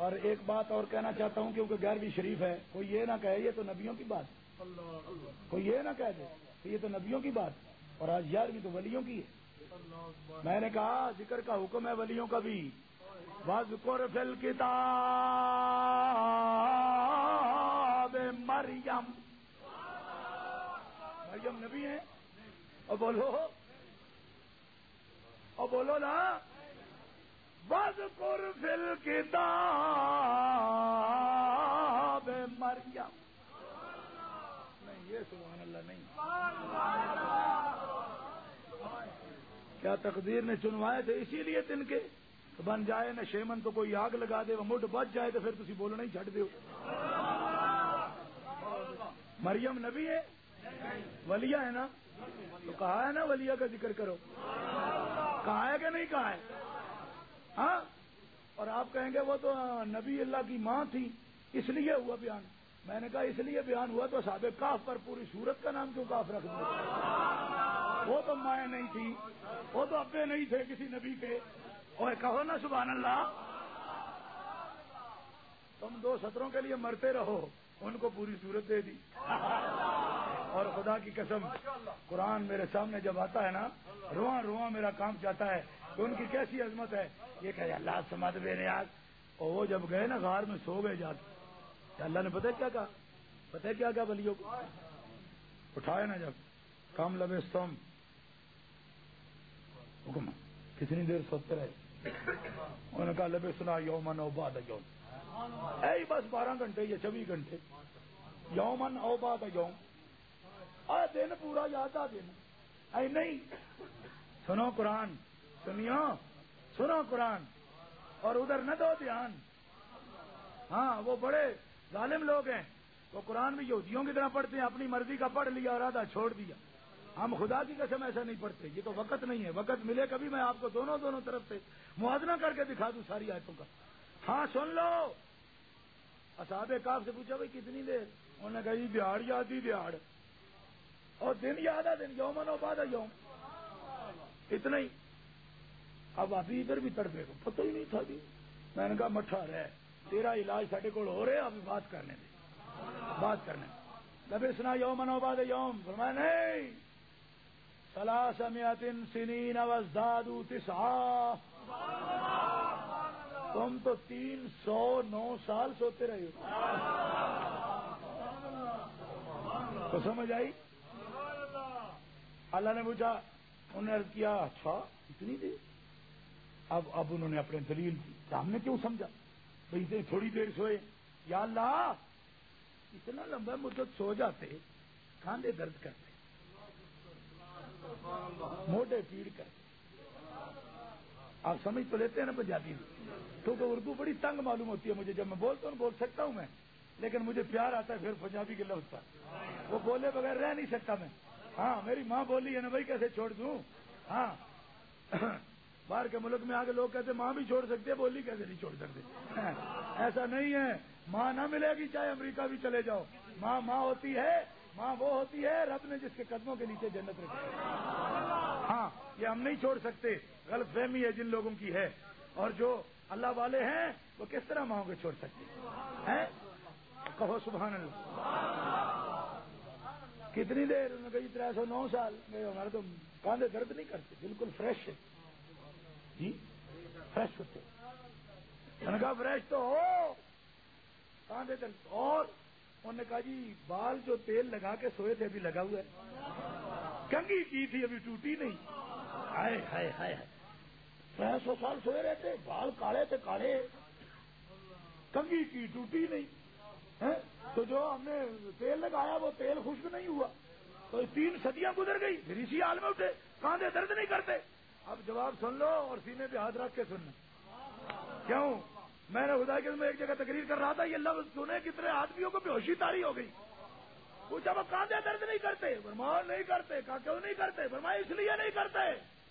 اور ایک بات اور کہنا چاہتا ہوں کیونکہ گیارہویں شریف ہے، کوئی یہ نہ کہے یہ تو نبیوں کی بات، کوئی یہ نہ کہہ دے کہ یہ تو نبیوں کی بات، اور آج گیارہویں تو ولیوں کی ہے۔ میں نے کہا ذکر کا حکم ہے ولیوں کا بھی، وَاذْكُرْ فِي الْكِتَابِ مریم، مریم نبی ہیں، اور بولو اور بولو نا، وَاذْكُرْ فِي الْكِتَابِ مریم، نہیں یہ سبحان اللہ نہیں، کیا تقدیر نے چنوائے تھے اسی لیے تن کے بن جائے نہ شیمن تو کوئی آگ لگا دے، وہ مڈ بچ جائے تو پھر تسی بولنا ہی چھڈ دیو۔ مریم نبی ہے، ولیہ ہے نا، تو کہا ہے نا ولیہ کا ذکر کرو، کہا ہے کہ نہیں کہا ہے؟ ہاں، اور آپ کہیں گے وہ تو نبی اللہ کی ماں تھی اس لیے ہوا بیان، میں نے کہا اس لیے بیان ہوا تو اصحاب کہف پر پوری سورت کا نام کیوں کہف رکھ دیا؟ وہ تو مائیں نہیں تھی، وہ تو ابے نہیں تھے کسی نبی کے، اور کہو نا سبحان اللہ، تم دو سطروں کے لیے مرتے رہو، ان کو پوری صورت دے دی۔ اور خدا کی قسم قرآن میرے سامنے جب آتا ہے نا، رواں رواں میرا کام چاہتا ہے کہ ان کی کیسی عظمت ہے، یہ کہ اللہ سمد بے نیاز، اور وہ جب گئے نا غار میں سو گئے جاتے، اللہ نے پتہ کیا کہا، پتہ کیا کہا ولیوں کو، اٹھائے نا جب کام لبستم، حکم کتنی دیر سوتے رہے، انہوں نے کہا لبسنا یومن او بعد یوم، اے بس بارہ گھنٹے یا چوبیس گھنٹے، یومن او بعد یوم، آ دن پورا یاد آ دن، اے نہیں، سنو قرآن، سنیو سنو قرآن، اور ادھر نہ دو دھیان، ہاں وہ بڑے ظالم لوگ ہیں، وہ قرآن بھی یہودیوں کی طرح پڑھتے ہیں، اپنی مرضی کا پڑھ لیا اور آدھا چھوڑ دیا، ہم خدا کی قسم ایسا نہیں پڑھتے، یہ تو وقت نہیں ہے، وقت ملے کبھی میں آپ کو دونوں دونوں طرف سے موازنہ کر کے دکھا دوں ساری آیتوں کا۔ ہاں سن لو، اصحاب کہف سے پوچھا بھائی کتنی دیر، انہوں نے کہا جی دیہاڑ یاد ہی دیہاڑ، اور دن یاد ہے دن، یومن و بعد یوم، اتنا ہی۔ اب ابھی ادھر بھی تڑپے کو پتہ ہی نہیں تھا جی، میں نے کہا مٹھا رہ تیرا علاج ساڈے کول ہو رہے، ابھی بات کرنے دے، بات کرنے لبسنا یومن و بعد یوم، فرمایا نہیں، ثلاثمائۃ سنین وازدادوا تسعا، تم تو تین سو نو سال سوتے رہے ہو، تو سمجھ آئی؟ اللہ نے پوچھا، انہوں نے عرض کیا اچھا اتنی دیر، اب اب انہوں نے اپنے دلیل دی، تو ہم نے کیوں سمجھا بھائی اتنی تھوڑی دیر سوئے، یا اللہ اتنا لمبا مدت سو جاتے، کاندھے درد کرتے، موٹے پیڑ کرتے، آپ سمجھ تو لیتے ہیں نا پنجابی میں، کیونکہ اردو بڑی تنگ معلوم ہوتی ہے مجھے، جب میں بولتا ہوں بول سکتا ہوں میں، لیکن مجھے پیار آتا ہے پھر پنجابی کے لفظ پر، وہ بولے بغیر رہ نہیں سکتا میں، ہاں میری ماں بولی ہے نا بھائی کیسے چھوڑ دوں، ہاں باہر کے ملک میں آگے لوگ کہتے ماں بھی چھوڑ سکتے، بولی کیسے نہیں چھوڑ سکتے، ایسا نہیں ہے، ماں نہ ملے گی چاہے امریکہ بھی چلے جاؤ، ماں ماں ہوتی ہے، ماں وہ ہوتی ہے رب نے جس کے قدموں کے نیچے جنت رکھی، ہاں یہ ہم نہیں چھوڑ سکتے، غلط فہمی ہے جن لوگوں کی ہے، اور جو اللہ والے ہیں وہ کس طرح ماں کو چھوڑ سکتے ہیں، کہو سبحان اللہ۔ کتنی دیر، انہوں نے کہا تر سو نو سال، ہمارے تو کاندھے درد نہیں کرتے، بالکل فریش ہے جی، فریش ہوتے، میں نے کہا فریش تو ہو، کاندھے درد، اور انہوں نے کہا جی بال جو تیل لگا کے سوئے تھے ابھی لگا ہوا ہے، کنگھی کی تھی ابھی ٹوٹی نہیں، ہائے ہائے ہائے، تر سو سال سوئے رہتے، بال کاڑے تھے کاڑے، کنگھی کی ٹوٹی نہیں، تو جو ہم نے تیل لگایا وہ تیل خشک نہیں ہوا، تو تین صدیاں گزر گئی پھر اسی حال میں اٹھے، کاندھے درد نہیں کرتے۔ اب جواب سن لو اور سینے پہ ہاتھ رکھ کے سننا، کیوں میں نے خدا کے میں ایک جگہ تقریر کر رہا تھا، یہ لفظ سنے کتنے آدمیوں کو بے ہوشی طاری ہو گئی، پوچھا وہ کاندھے درد نہیں کرتے، فرمایا نہیں کرتے، کہا کیوں نہیں کرتے، فرمایا اس لیے نہیں کرتے،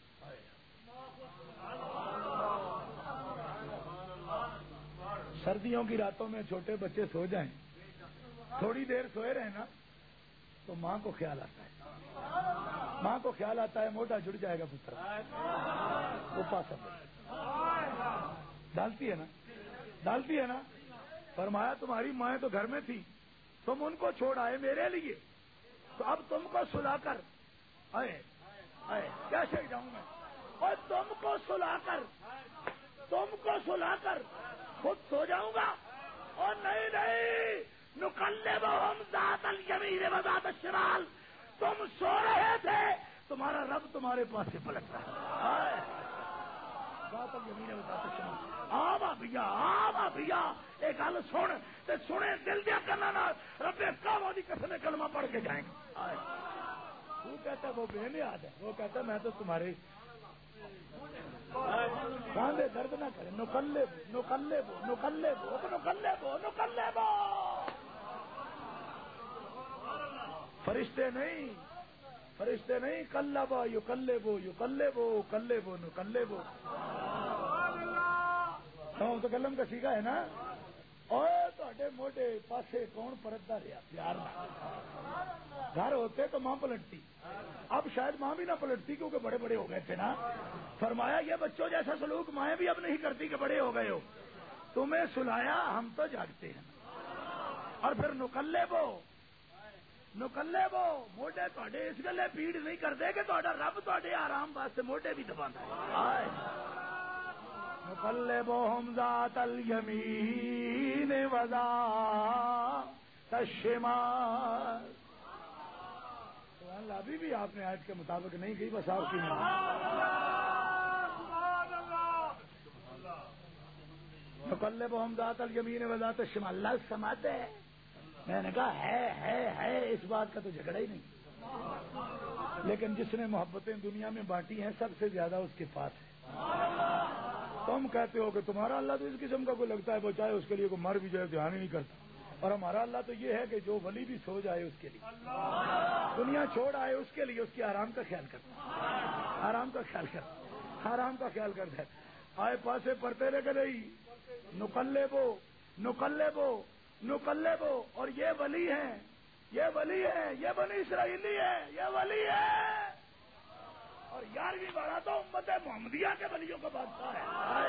سردیوں کی راتوں میں چھوٹے بچے سو جائیں، تھوڑی دیر سوئے رہے نا تو ماں کو خیال آتا ہے، ماں کو خیال آتا ہے موٹا جڑ جائے گا پتر، وہ پاس ڈالتی ہے نا، ڈالتی ہے نا. فرمایا تمہاری مائیں تو گھر میں تھی, تم ان کو چھوڑ آئے میرے لیے, تو اب تم کو سلا کر آئے آئے کیسے جاؤں میں, اور تم کو سلا کر تم کو سلا کر خود سو جاؤں گا. اور نہیں نہیں نقلبہم ذات الیمین و ذات الشمال, تم سو رہے تھے, تمہارا رب تمہارے پاس سے پلٹ رہا ہے. ذات الیمین و ذات الشمال. آ بھیا آ بھیا ایک گل سن تے سنے دل دیا کرنا نہ رب کعبہ دی قسم کلمہ پڑھ کے جائیں گے. وہ کہتا ہے وہ بے نیاز ہے, وہ کہتا ہے میں تو تمہارے کاندھے درد نہ کرے. نکلے نکلے بو نکلے بو نکلے بو نکلے بو فرشتے نہیں فرشتے نہیں کلبا یو کلے بو یو کلے بو کلے بو نکلے بو. ہاں تو کلم کا سیکھا ہے نا. اور تے موٹے پاسے کون پرتتا رہا پیار نہ. گھر ہوتے تو ماں پلٹتی, اب شاید ماں بھی نہ پلٹتی کیونکہ بڑے بڑے ہو گئے تھے نا. فرمایا یہ بچوں جیسا سلوک مائیں بھی اب نہیں کرتی کہ بڑے ہو گئے ہو. تمہیں سلایا ہم تو جاگتے ہیں. اور پھر نکلے بو نکلے بو موڈے تے اس گلے پیڑ نہیں کرتے کہ تا رب تے آرام واسطے موڈے بھی دبا ہے. نقلبہم ذات الیمین و ذات الشمال. ابھی بھی آپ نے آیت کے مطابق نہیں کی, بس آپ کی نقلبہم ذات الیمین و ذات الشمال. اللہ سماتے ہے. میں نے کہا ہے ہے ہے اس بات کا تو جھگڑا ہی نہیں, لیکن جس نے محبتیں دنیا میں بانٹی ہیں سب سے زیادہ اس کے پاس ہے. تم کہتے ہو کہ تمہارا اللہ تو اس قسم کا کوئی لگتا ہے وہ چاہے اس کے لیے کوئی مر بھی جائے دھیان ہی نہیں کرتا, اور ہمارا اللہ تو یہ ہے کہ جو ولی بھی سو جائے اس کے لیے, دنیا چھوڑ آئے اس کے لیے اس کی آرام کا خیال کرتا آرام کا خیال کرتا آرام کا خیال کرتا ہے. آئے پاسے پڑھتے رہے کہ نہیں نکلے بو نکلے بو نکلے بو. اور یہ ولی ہیں یہ ولی ہے یہ بنی اسرائیلی ہے یہ ولی ہے. اور یارویں بارہ تو امت محمدیہ کے ولیوں کا بادشاہ ہے.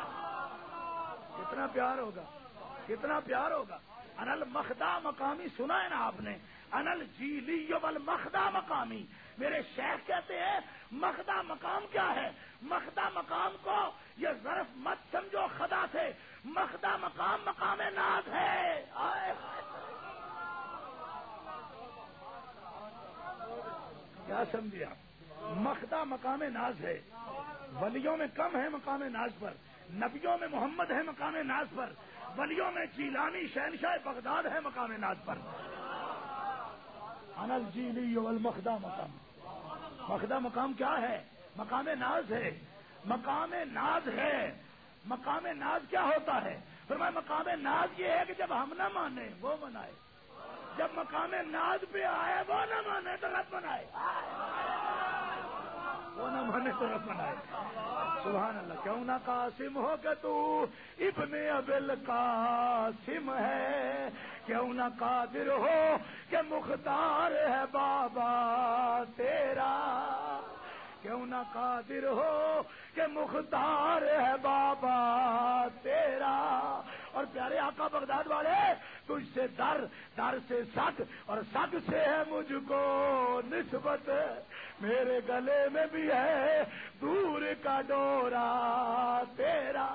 کتنا پیار ہوگا کتنا پیار ہوگا. انل مخدا مقامی سنا ہے نا آپ نے, انل جیلی ول مخدا مقامی. میرے شیخ کہتے ہیں مخدا مقام کیا ہے. مخدا مقام کو یہ ظرف مت سمجھو خدا سے, مخدا مقام مقام ناز ہے. آئے کیا سمجھے آپ. مخدا مقام ناز ہے. ولیوں میں کم ہے مقام ناز پر, نبیوں میں محمد ہے مقام ناز پر, ولیوں میں جیلانی شہنشاہ بغداد ہے مقام ناز پر. انل جیلی والمخدا مقام. مخدا مقام کیا ہے؟ مقام ناز ہے. مقام ناز ہے. مقام ناز کیا ہوتا ہے؟ فرمایا مقام ناز یہ ہے کہ جب ہم نہ مانے وہ منائے, جب مقام ناز پہ آئے وہ نہ مانے تو رب منائے, وہ نہ مانے تو رب منائے. سبحان اللہ. کیوں نہ قاسم ہو کہ تو ابن ابل قاسم ہے, کیوں نہ قادر ہو کہ مختار ہے بابا تیرا, کیوں نہ قادر ہو کہ مختار ہے بابا تیرا. اور پیارے آقا بغداد والے تجھ سے در در سے سگ اور سگ سے ہے مجھ کو نسبت, میرے گلے میں بھی ہے دور کا ڈورا تیرا.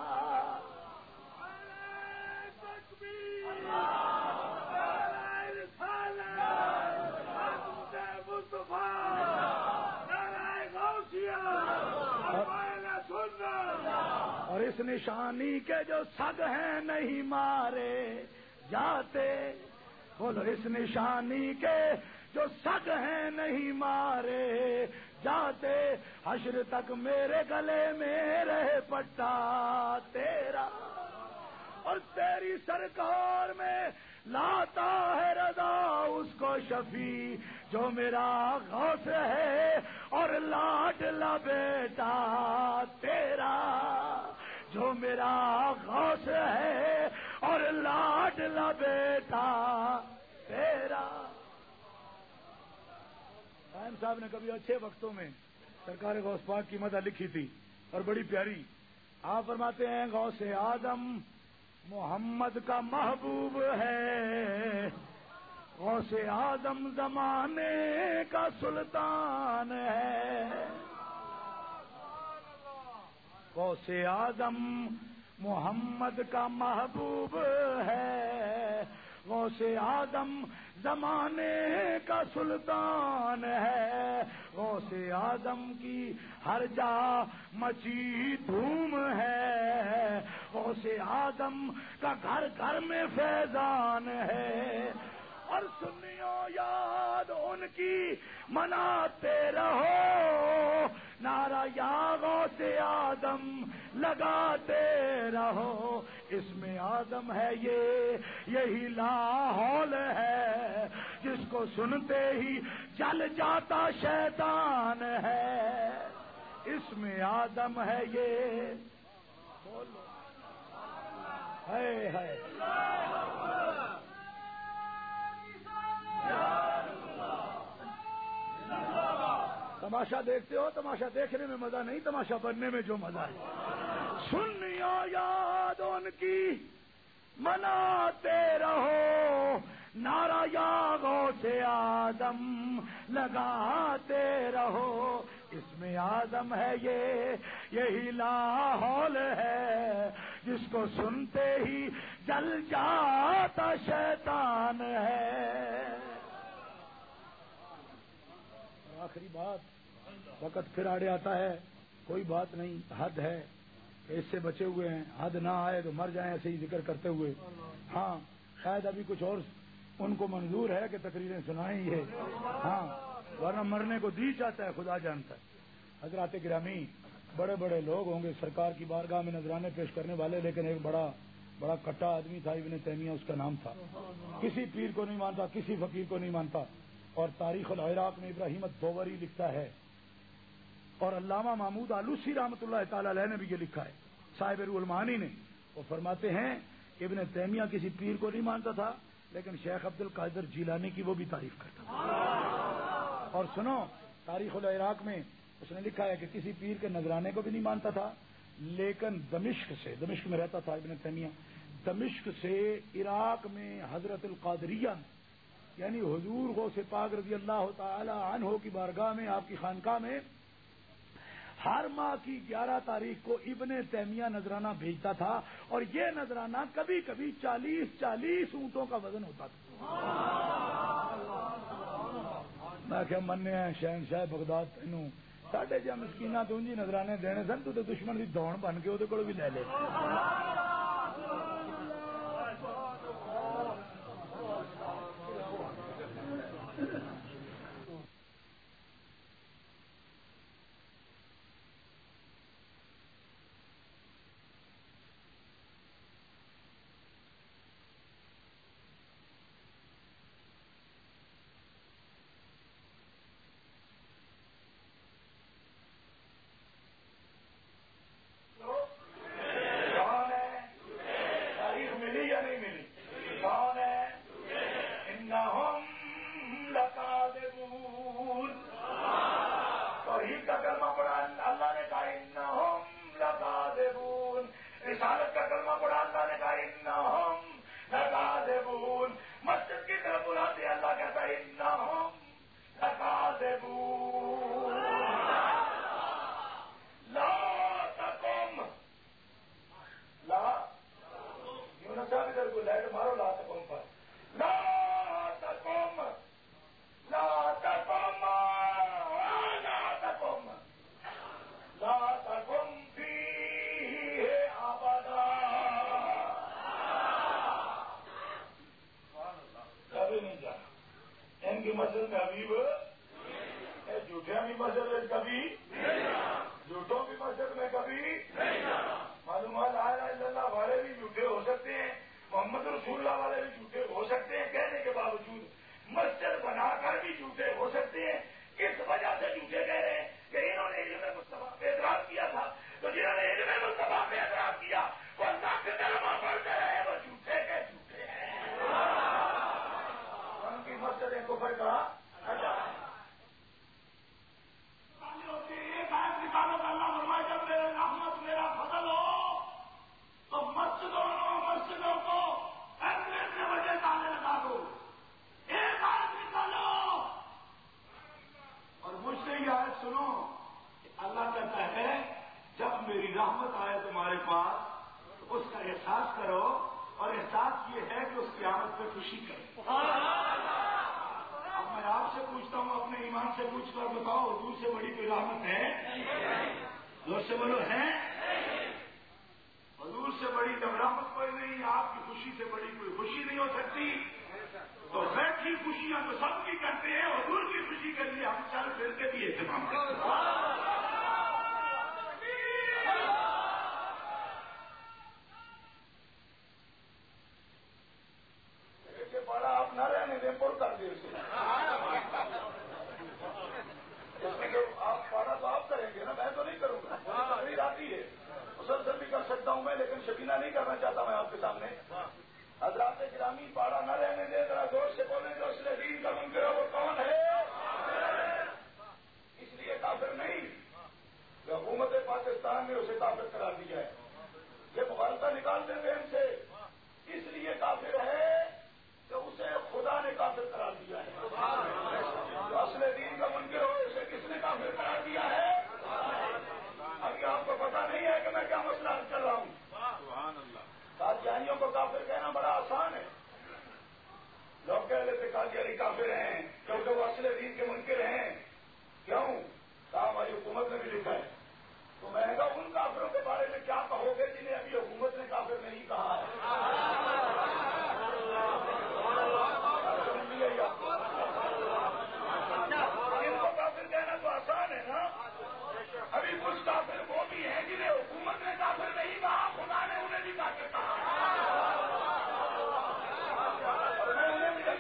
اور اس نشانی کے جو سگ ہیں نہیں مارے جاتے, بولو اس نشانی کے جو سگ ہیں نہیں مارے جاتے, حشر تک میرے گلے میں رہے پٹا تیرا. اور تیری سرکار میں لاتا ہے رضا اس کو شفیع جو میرا غوث ہے اور لاڈلا بیٹا تیرا, جو میرا غوث ہے اور لاڈلا بیٹا تیرا. قائم صاحب نے کبھی اچھے وقتوں میں سرکار غوث پاک کی مدح لکھی تھی اور بڑی پیاری. آپ فرماتے ہیں غوث آدم محمد کا محبوب ہے، غوث اعظم زمانے کا سلطان ہے، غوث اعظم محمد کا محبوب ہے، غوث اعظم زمانے کا سلطان ہے، غوث اعظم کی ہر جا مچی دھوم ہے، غوث اعظم کا گھر گھر میں فیضان ہے، اور سنیو یاد ان کی مناتے رہو، نعرہ یا غوث اعظم لگاتے رہو، اس میں اعظم ہے یہ یہی لاحول ہے، جس کو سنتے ہی جل جاتا شیطان ہے، اس میں اعظم ہے یہ، بولو ہے ہے تماشا دیکھتے ہو، تماشا دیکھنے میں مزہ نہیں، تماشا بننے میں جو مزہ ہے، سنیو یاد ان کی مناتے رہو، نعرہ یا غوث اعظم لگاتے رہو، اس میں اعظم ہے یہ یہی لاحول ہے، جس کو سنتے ہی جل جاتا شیطان ہے۔ آخری بات، وقت پھر آڑے آتا ہے، کوئی بات نہیں، حد ہے، اس سے بچے ہوئے ہیں، حد نہ آئے تو مر جائیں ایسے ہی ذکر کرتے ہوئے۔ ہاں شاید ابھی کچھ اور ان کو منظور ہے کہ تقریریں سنائیں یہ، ہاں ورنہ مرنے کو دی جاتا ہے، خدا جانتا ہے۔ حضرات گرامی، بڑے بڑے لوگ ہوں گے سرکار کی بارگاہ میں نذرانے پیش کرنے والے، لیکن ایک بڑا بڑا کٹا آدمی تھا، ابن تیمیہ اس کا نام تھا، کسی پیر کو نہیں مانتا، کسی فقیر کو نہیں مانتا، اور تاریخ العراق میں ابراہیم الدوری لکھتا ہے، اور علامہ محمود آلوسی رحمۃ اللہ تعالی علیہ نے بھی یہ لکھا ہے، صاحب روح المعانی نے، وہ فرماتے ہیں ابن تیمیہ کسی پیر کو نہیں مانتا تھا، لیکن شیخ عبد القادر جیلانی کی وہ بھی تعریف کرتا تھا۔ اور سنو، تاریخ العراق میں اس نے لکھا ہے کہ کسی پیر کے نذرانے کو بھی نہیں مانتا تھا، لیکن دمشق سے، دمشق میں رہتا تھا ابن تیمیہ، دمشق سے عراق میں حضرت القادریہ یعنی حضور غوث پاک رضی اللہ تعالی عنہ کی بارگاہ میں، آپ کی خانقاہ میں ہر ماہ کی گیارہ تاریخ کو ابن تیمیہ نذرانہ بھیجتا تھا، اور یہ نذرانہ کبھی کبھی چالیس چالیس اونٹوں کا وزن ہوتا تھا۔ میں کہ مننے ہیں شہنشاہ بغداد تینوں ساڈے جا مسکیناں تو انجی نذرانے دینے سن، تو دشمن کی دوڑ بن کے وہ کو بھی لے لے۔ مسجد اور احساس یہ ہے کہ اس قیامت پہ خوشی کرے۔ اب میں آپ سے پوچھتا ہوں، اپنے ایمان سے پوچھ کر بتاؤ، حضور سے بڑی کوئی رحمت ہے؟ زور سے بولو ہے؟ حضور سے بڑی جب رحمت کوئی نہیں، آپ کی خوشی سے بڑی کوئی خوشی نہیں ہو سکتی۔ تو بیٹھی خوشیاں تو سب کی کرتے ہیں، حضور کی خوشی کے لیے ہم چل پھر کے بھی اہتمام کرتے ہیں۔ بڑا آپ نہ رہنے دیں پور کر دیں اسے، اس میں جو آپ پڑھا تو آپ کریں گے نا، میں تو نہیں کروں گا۔ تقریر آتی ہے مسلسل بھی کر سکتا ہوں میں، لیکن شبینہ نہیں کرنا چاہتا میں آپ کے سامنے۔ حضرات گرامی پاڑا نہ رہنے دے، ذرا زور سے بولیں جو اس نے دین کا منکر ہے وہ کون ہے؟ اس لیے کافر نہیں کہ حکومت پاکستان نے اسے کافر قرار دیا ہے، یہ مغالطہ نکال دیں گے ان سے۔ اس لیے کافر ہے کہ اسے خدا نے کافر قرار دیا ہے۔ جو اصل دین کا منکر ہو اسے کس نے کافر قرار دیا ہے؟ ابھی آپ کو پتا نہیں ہے کہ میں کیا مسئلہ حل کر رہا ہوں۔ قادیانیوں کو کافر کہنا بڑا آسان ہے، لوگ کہہ لیتے قادیانی کافر ہیں کیونکہ وہ اصل دین کے منکر ہیں۔ کیوں؟ کہا ہماری حکومت نے بھی لکھا ہے۔ تو میں کہا ان کافروں کے بارے میں کیا کہو گے جنہیں ابھی حکومت نے کافر نہیں کہا ہے؟ ان کو کافر کہنا تو آسان ہے نا۔ ابھی کچھ کافر وہ بھی ہیں جنہیں حکومت نے کافر نہیں کہا، خدا نے انہیں بھی کافر کہا۔ اور میں انہیں بھی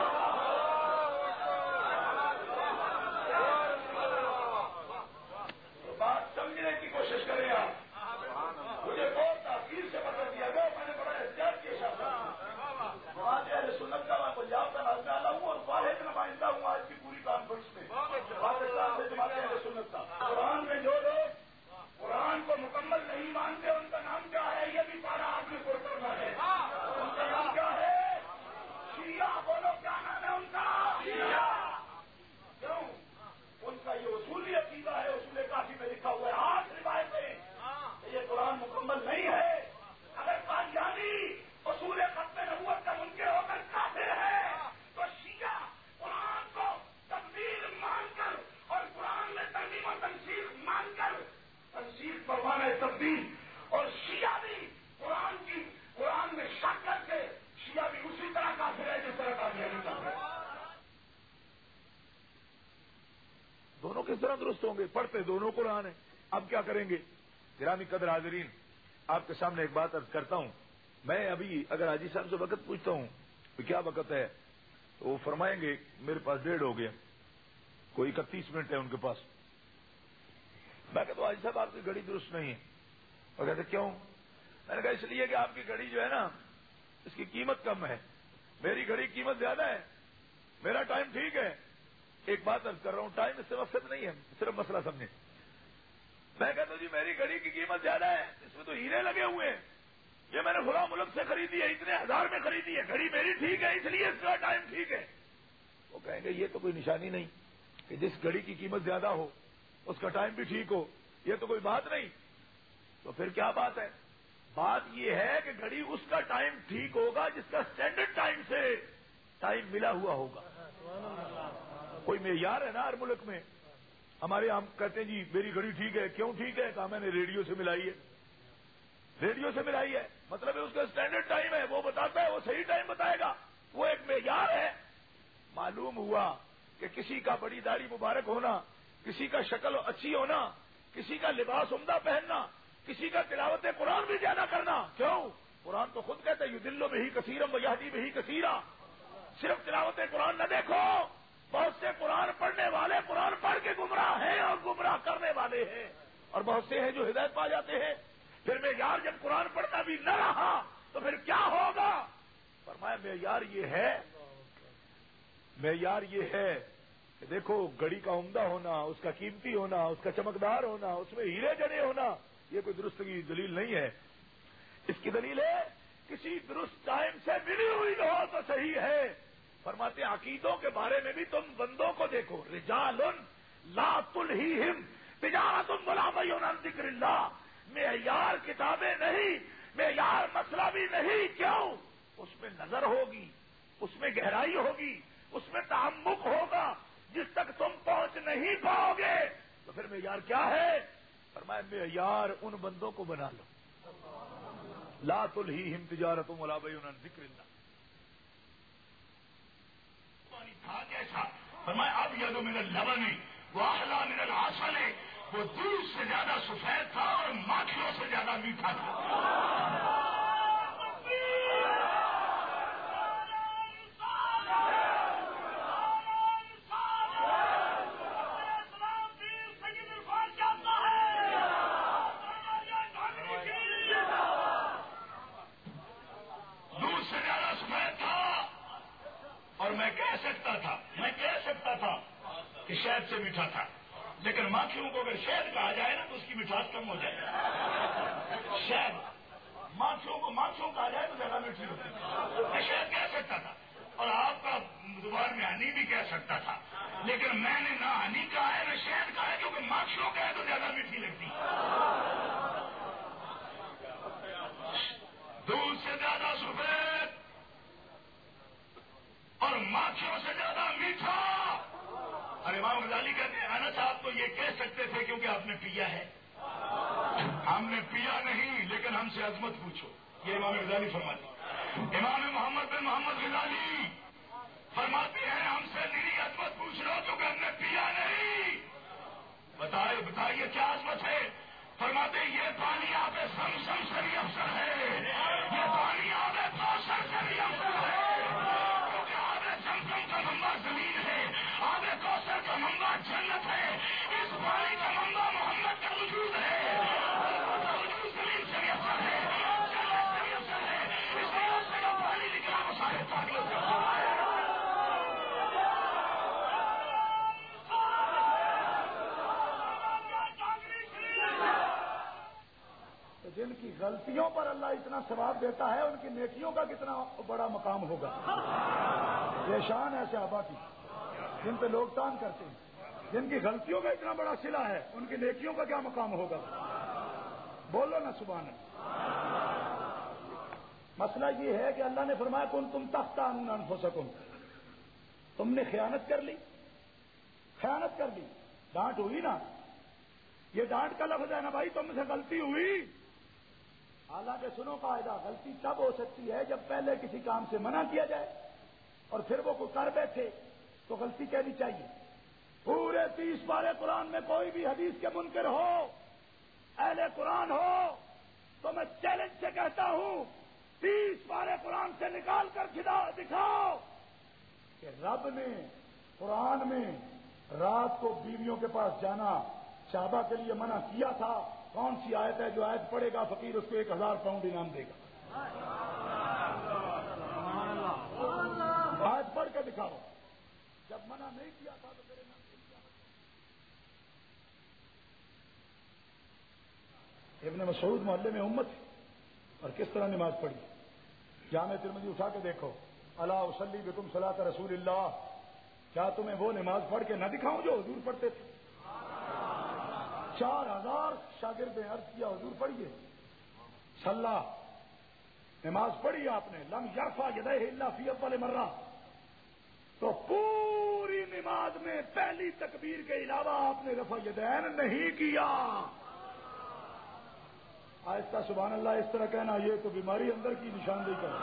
تو بات سمجھنے کی کوشش کریں آپ۔ مجھے بہت تاخیر سے پتہ دیا گیا، میں نے بڑا احتیاط کیا شاید۔ آج اہل سنت کا میں پنجاب کا نازمہ والا ہوں اور واحد نمائندہ ہوں آج کی پوری کانفرنس میں پاکستان سے جماعت اہل سنت کا۔ قرآن میں جو لوگ قرآن کو مکمل نہیں مانتے ان کا نام کیا ہے؟ یہ بھی پارا آپ نے پر کرنا ہے۔ ان کا نام کیا ہے؟ شیعہ۔ بولو کیا نام ہے ان کا؟ شیعہ۔ کیوں؟ ان کا یہ اصولی عقیدہ ہے، اصول کافی میں لکھا ہوا ہے، آٹھ روایتیں، یہ قرآن مکمل نہیں ہے۔ اگر قادیانی اصول ختم نبوت کا منکر ہو کر کافر ہے تو شیعہ قرآن کو تبدیل مان کر اور قرآن میں ترمیم و تنسیخ مان کر تنسیخ پروانا ہے تبدیل، اور شیعہ بھی قرآن کی قرآن میں شک کر کے شیعہ بھی اسی طرح کافر ہے جس طرح قادیانی کافر ہے۔ دونوں کس طرح درست ہوں گے؟ پڑھتے دونوں قرآن ہیں، اب کیا کریں گے؟ گرامی قدر حاضرین، آپ کے سامنے ایک بات عرض کرتا ہوں۔ میں ابھی اگر حاجی صاحب سے وقت پوچھتا ہوں تو کیا وقت ہے، تو وہ فرمائیں گے میرے پاس ڈیڑھ ہو گیا، کوئی اکتیس منٹ ہے ان کے پاس۔ میں کہتا ہوں حاجی صاحب آپ کی گھڑی درست نہیں ہے۔ وہ کہتے کیوں؟ میں نے کہا اس لیے کہ آپ کی گھڑی جو ہے نا اس کی قیمت کم ہے، میری گھڑی قیمت زیادہ ہے، میرا ٹائم ٹھیک ہے۔ ایک بات عرض کر رہا ہوں، ٹائم اس سے مقصد نہیں ہے، صرف مسئلہ سمجھیں۔ میں کہتا ہوں جی میری گھڑی کی قیمت زیادہ ہے، اس میں تو ہیرے لگے ہوئے ہیں، یہ میں نے فلاں ملک سے خریدی ہے، اتنے ہزار میں خریدی ہے، گھڑی میری ٹھیک ہے اس لیے اس کا ٹائم ٹھیک ہے۔ وہ کہیں گے یہ تو کوئی نشانی نہیں کہ جس گھڑی کی قیمت زیادہ ہو اس کا ٹائم بھی ٹھیک ہو، یہ تو کوئی بات نہیں۔ تو پھر کیا بات ہے؟ بات یہ ہے کہ گھڑی اس کا ٹائم ٹھیک ہوگا جس کا اسٹینڈرڈ ٹائم سے ٹائم ملا ہوا ہوگا۔ کوئی معیار ہے نا ہر ملک میں۔ ہمارے ہم کہتے ہیں جی میری گھڑی ٹھیک ہے، کیوں ٹھیک ہے؟ کہا میں نے ریڈیو سے ملائی ہے، ریڈیو سے ملائی ہے، مطلب ہے اس کا اسٹینڈرڈ ٹائم ہے، وہ بتاتا ہے، وہ صحیح ٹائم بتائے گا، وہ ایک معیار ہے۔ معلوم ہوا کہ کسی کا بڑی داڑھی مبارک ہونا، کسی کا شکل اچھی ہونا، کسی کا لباس عمدہ پہننا، کسی کا تلاوت قرآن بھی زیادہ کرنا، کیوں؟ قرآن تو خود کہتا ہے یضل بہ کثیرا ویہدی بہ کثیرا۔ صرف تلاوت قرآن نہ دیکھو، بہت سے قرآن پڑھنے والے قرآن پڑھ کے گمراہ ہیں اور گمراہ کرنے والے ہیں، اور بہت سے ہیں جو ہدایت پا جاتے ہیں۔ پھر معیار جب قرآن پڑھنا بھی نہ رہا تو پھر کیا ہوگا؟ فرمایا معیار یہ ہے معیار یہ ہے کہ دیکھو گھڑی کا عمدہ ہونا، اس کا قیمتی ہونا، اس کا چمکدار ہونا، اس میں ہیرے جڑے ہونا، یہ کوئی درست کی دلیل نہیں ہے۔ اس کی دلیل ہے کسی درست ٹائم سے ملی ہوئی ہو تو صحیح ہے۔ فرماتے ہیں عقیدوں کے بارے میں بھی تم بندوں کو دیکھو، رجال لا تلہیہم تجارت ولا بیع عن ذکر اللہ، معیار کتابیں نہیں معیار مسئلہ بھی نہیں، کیوں؟ اس میں نظر ہوگی، اس میں گہرائی ہوگی، اس میں تعمق ہوگا جس تک تم پہنچ نہیں پاؤ گے۔ تو پھر معیار کیا ہے؟ فرمایا معیار ان بندوں کو بنا لو لا تلہیہم تجارۃ ولا بیع عن ذکر اللہ۔ تھا کیسا؟ فرمایا ابیض من اللبن واحلی من العسل، وہ دودھ سے زیادہ سفید تھا اور ماکھیوں سے زیادہ میٹھا تھا۔ اور میں کہہ سکتا تھا میں کہہ سکتا تھا کہ شہد سے میٹھا تھا، لیکن ماکھیوں کو اگر شہد کہا جائے نا تو اس کی مٹھاس کم ہو جائے گی۔ شہد ماکھیوں کو ماکھیوں کہا جائے تو زیادہ میٹھی ہوتی ہے۔ میں شہد کہہ سکتا تھا اور آپ کا زبان میں ہنی بھی کہہ سکتا تھا، لیکن میں نے نہ ہنی کہا ہے نہ شہد کہا ہے، کیونکہ ماکھیوں کا ہے تو زیادہ میٹھی لگتی ہے۔ دودھ سے زیادہ سفید اور ماکھیوں سے زیادہ میٹھا۔ اور امام غزالی کہتے ہیں انس آپ تو یہ کہہ سکتے تھے کیونکہ آپ نے پیا ہے، ہم نے پیا نہیں، لیکن ہم سے عظمت پوچھو۔ یہ امام غزالی فرماتے ہیں۔ امام محمد بن محمد غزالی فرماتے ہیں ہم سے میری عظمت پوچھ لو کیونکہ ہم نے پیا نہیں۔ بتائے بتائیے کیا عظمت ہے؟ فرماتے ہیں یہ پانی آب زمزم سے بھی افضل ہے، یہ پانی آب کوثر سے بھی افضل ہے، کیونکہ آب زمزم کا منبع زمین ہے، آب کوثر کا منبع جنت ہے، اس پانی کا منبع محمد کا وجود ہے۔ وجود زمین سے بھی افضل ہے، جنت سے بھی افضل ہے، اس لیے اس سے جو پانی نکلا وہ سارے پاگلوں سے افضل ہے۔ جن کی غلطیوں پر اللہ اتنا ثواب دیتا ہے ان کی نیکیوں کا کتنا بڑا مقام ہوگا۔ یہ شان ہے صحابہ کی جن پہ لوگ تان کرتے ہیں، جن کی غلطیوں کا اتنا بڑا صلہ ہے ان کی نیکیوں کا کیا مقام ہوگا؟ بولو نا سبحان اللہ۔ مسئلہ یہ ہے کہ اللہ نے فرمایا کن تم تختانون انفسکم، تم نے خیانت کر لی، خیانت کر لی، ڈانٹ ہوئی نا، یہ ڈانٹ کا لفظ ہے نا بھائی، تم سے غلطی ہوئی۔ حالانکہ سنو قاعدہ، غلطی تب ہو سکتی ہے جب پہلے کسی کام سے منع کیا جائے اور پھر وہ کوئی کر بیٹھے تو غلطی کہنی چاہیے۔ پورے تیس پارے قرآن میں کوئی بھی حدیث کے منکر ہو، اہل قرآن ہو، تو میں چیلنج سے کہتا ہوں تیس پارے قرآن سے نکال کر دکھاؤ کہ رب نے قرآن میں رات کو بیویوں کے پاس جانا صحابہ کے لیے منع کیا تھا۔ کون سی آیت ہے جو آیت پڑھے گا فقیر اس کو ایک ہزار پاؤنڈ انعام دے گا؟ آیت پڑھ کے دکھاؤ۔ جب منع نہیں کیا تھا تو میرے نام کیا؟ ابن مسعود محلے میں امت تھی اور کس طرح نماز پڑھی؟ جامع ترمذی اٹھا کے دیکھو، الا اصلی بکم صلاۃ رسول اللہ، کیا تمہیں وہ نماز پڑھ کے نہ دکھاؤں جو حضور پڑھتے تھے؟ چار ہزار شاگرد نے عرض کیا حضور پڑھیے، صلی نماز پڑھی آپ نے، لم یرفع یدیہ الا فی اول مرہ، تو پوری نماز میں پہلی تکبیر کے علاوہ آپ نے رفع یدین نہیں کیا۔ آہستہ سبحان اللہ اس طرح کہنا یہ تو بیماری اندر کی نشاندہی کر،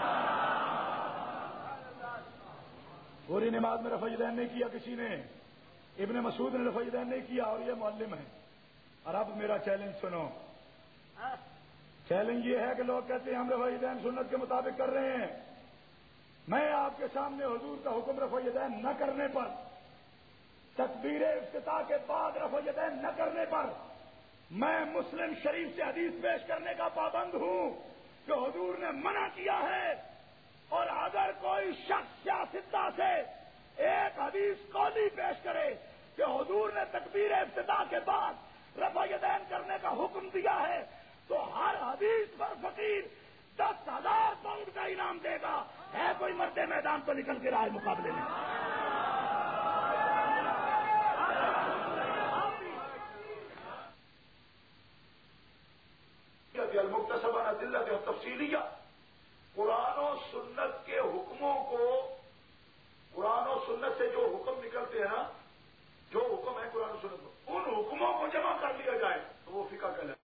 پوری نماز میں رفع یدین نہیں کیا کسی نے۔ ابن مسعود نے رفع یدین نہیں کیا اور یہ معلم ہے۔ اور اب میرا چیلنج سنو، چیلنج یہ ہے کہ لوگ کہتے ہیں ہم رفع یدین سنت کے مطابق کر رہے ہیں، میں آپ کے سامنے حضور کا حکم رفع یدین نہ کرنے پر، تکبیر افتتاح کے بعد رفع یدین نہ کرنے پر میں مسلم شریف سے حدیث پیش کرنے کا پابند ہوں کہ حضور نے منع کیا ہے، اور اگر کوئی شخص سیاستہ سے ایک حدیث قولی پیش کرے کہ حضور نے تکبیر افتتاح کے بعد رفع یدین کرنے کا حکم دیا ہے تو ہر حدیث پر فقیر دس ہزار پاؤنڈ کا انعام دے گا۔ ہے کوئی مرد میدان تو نکل کے رہا ہے مقابلے میں؟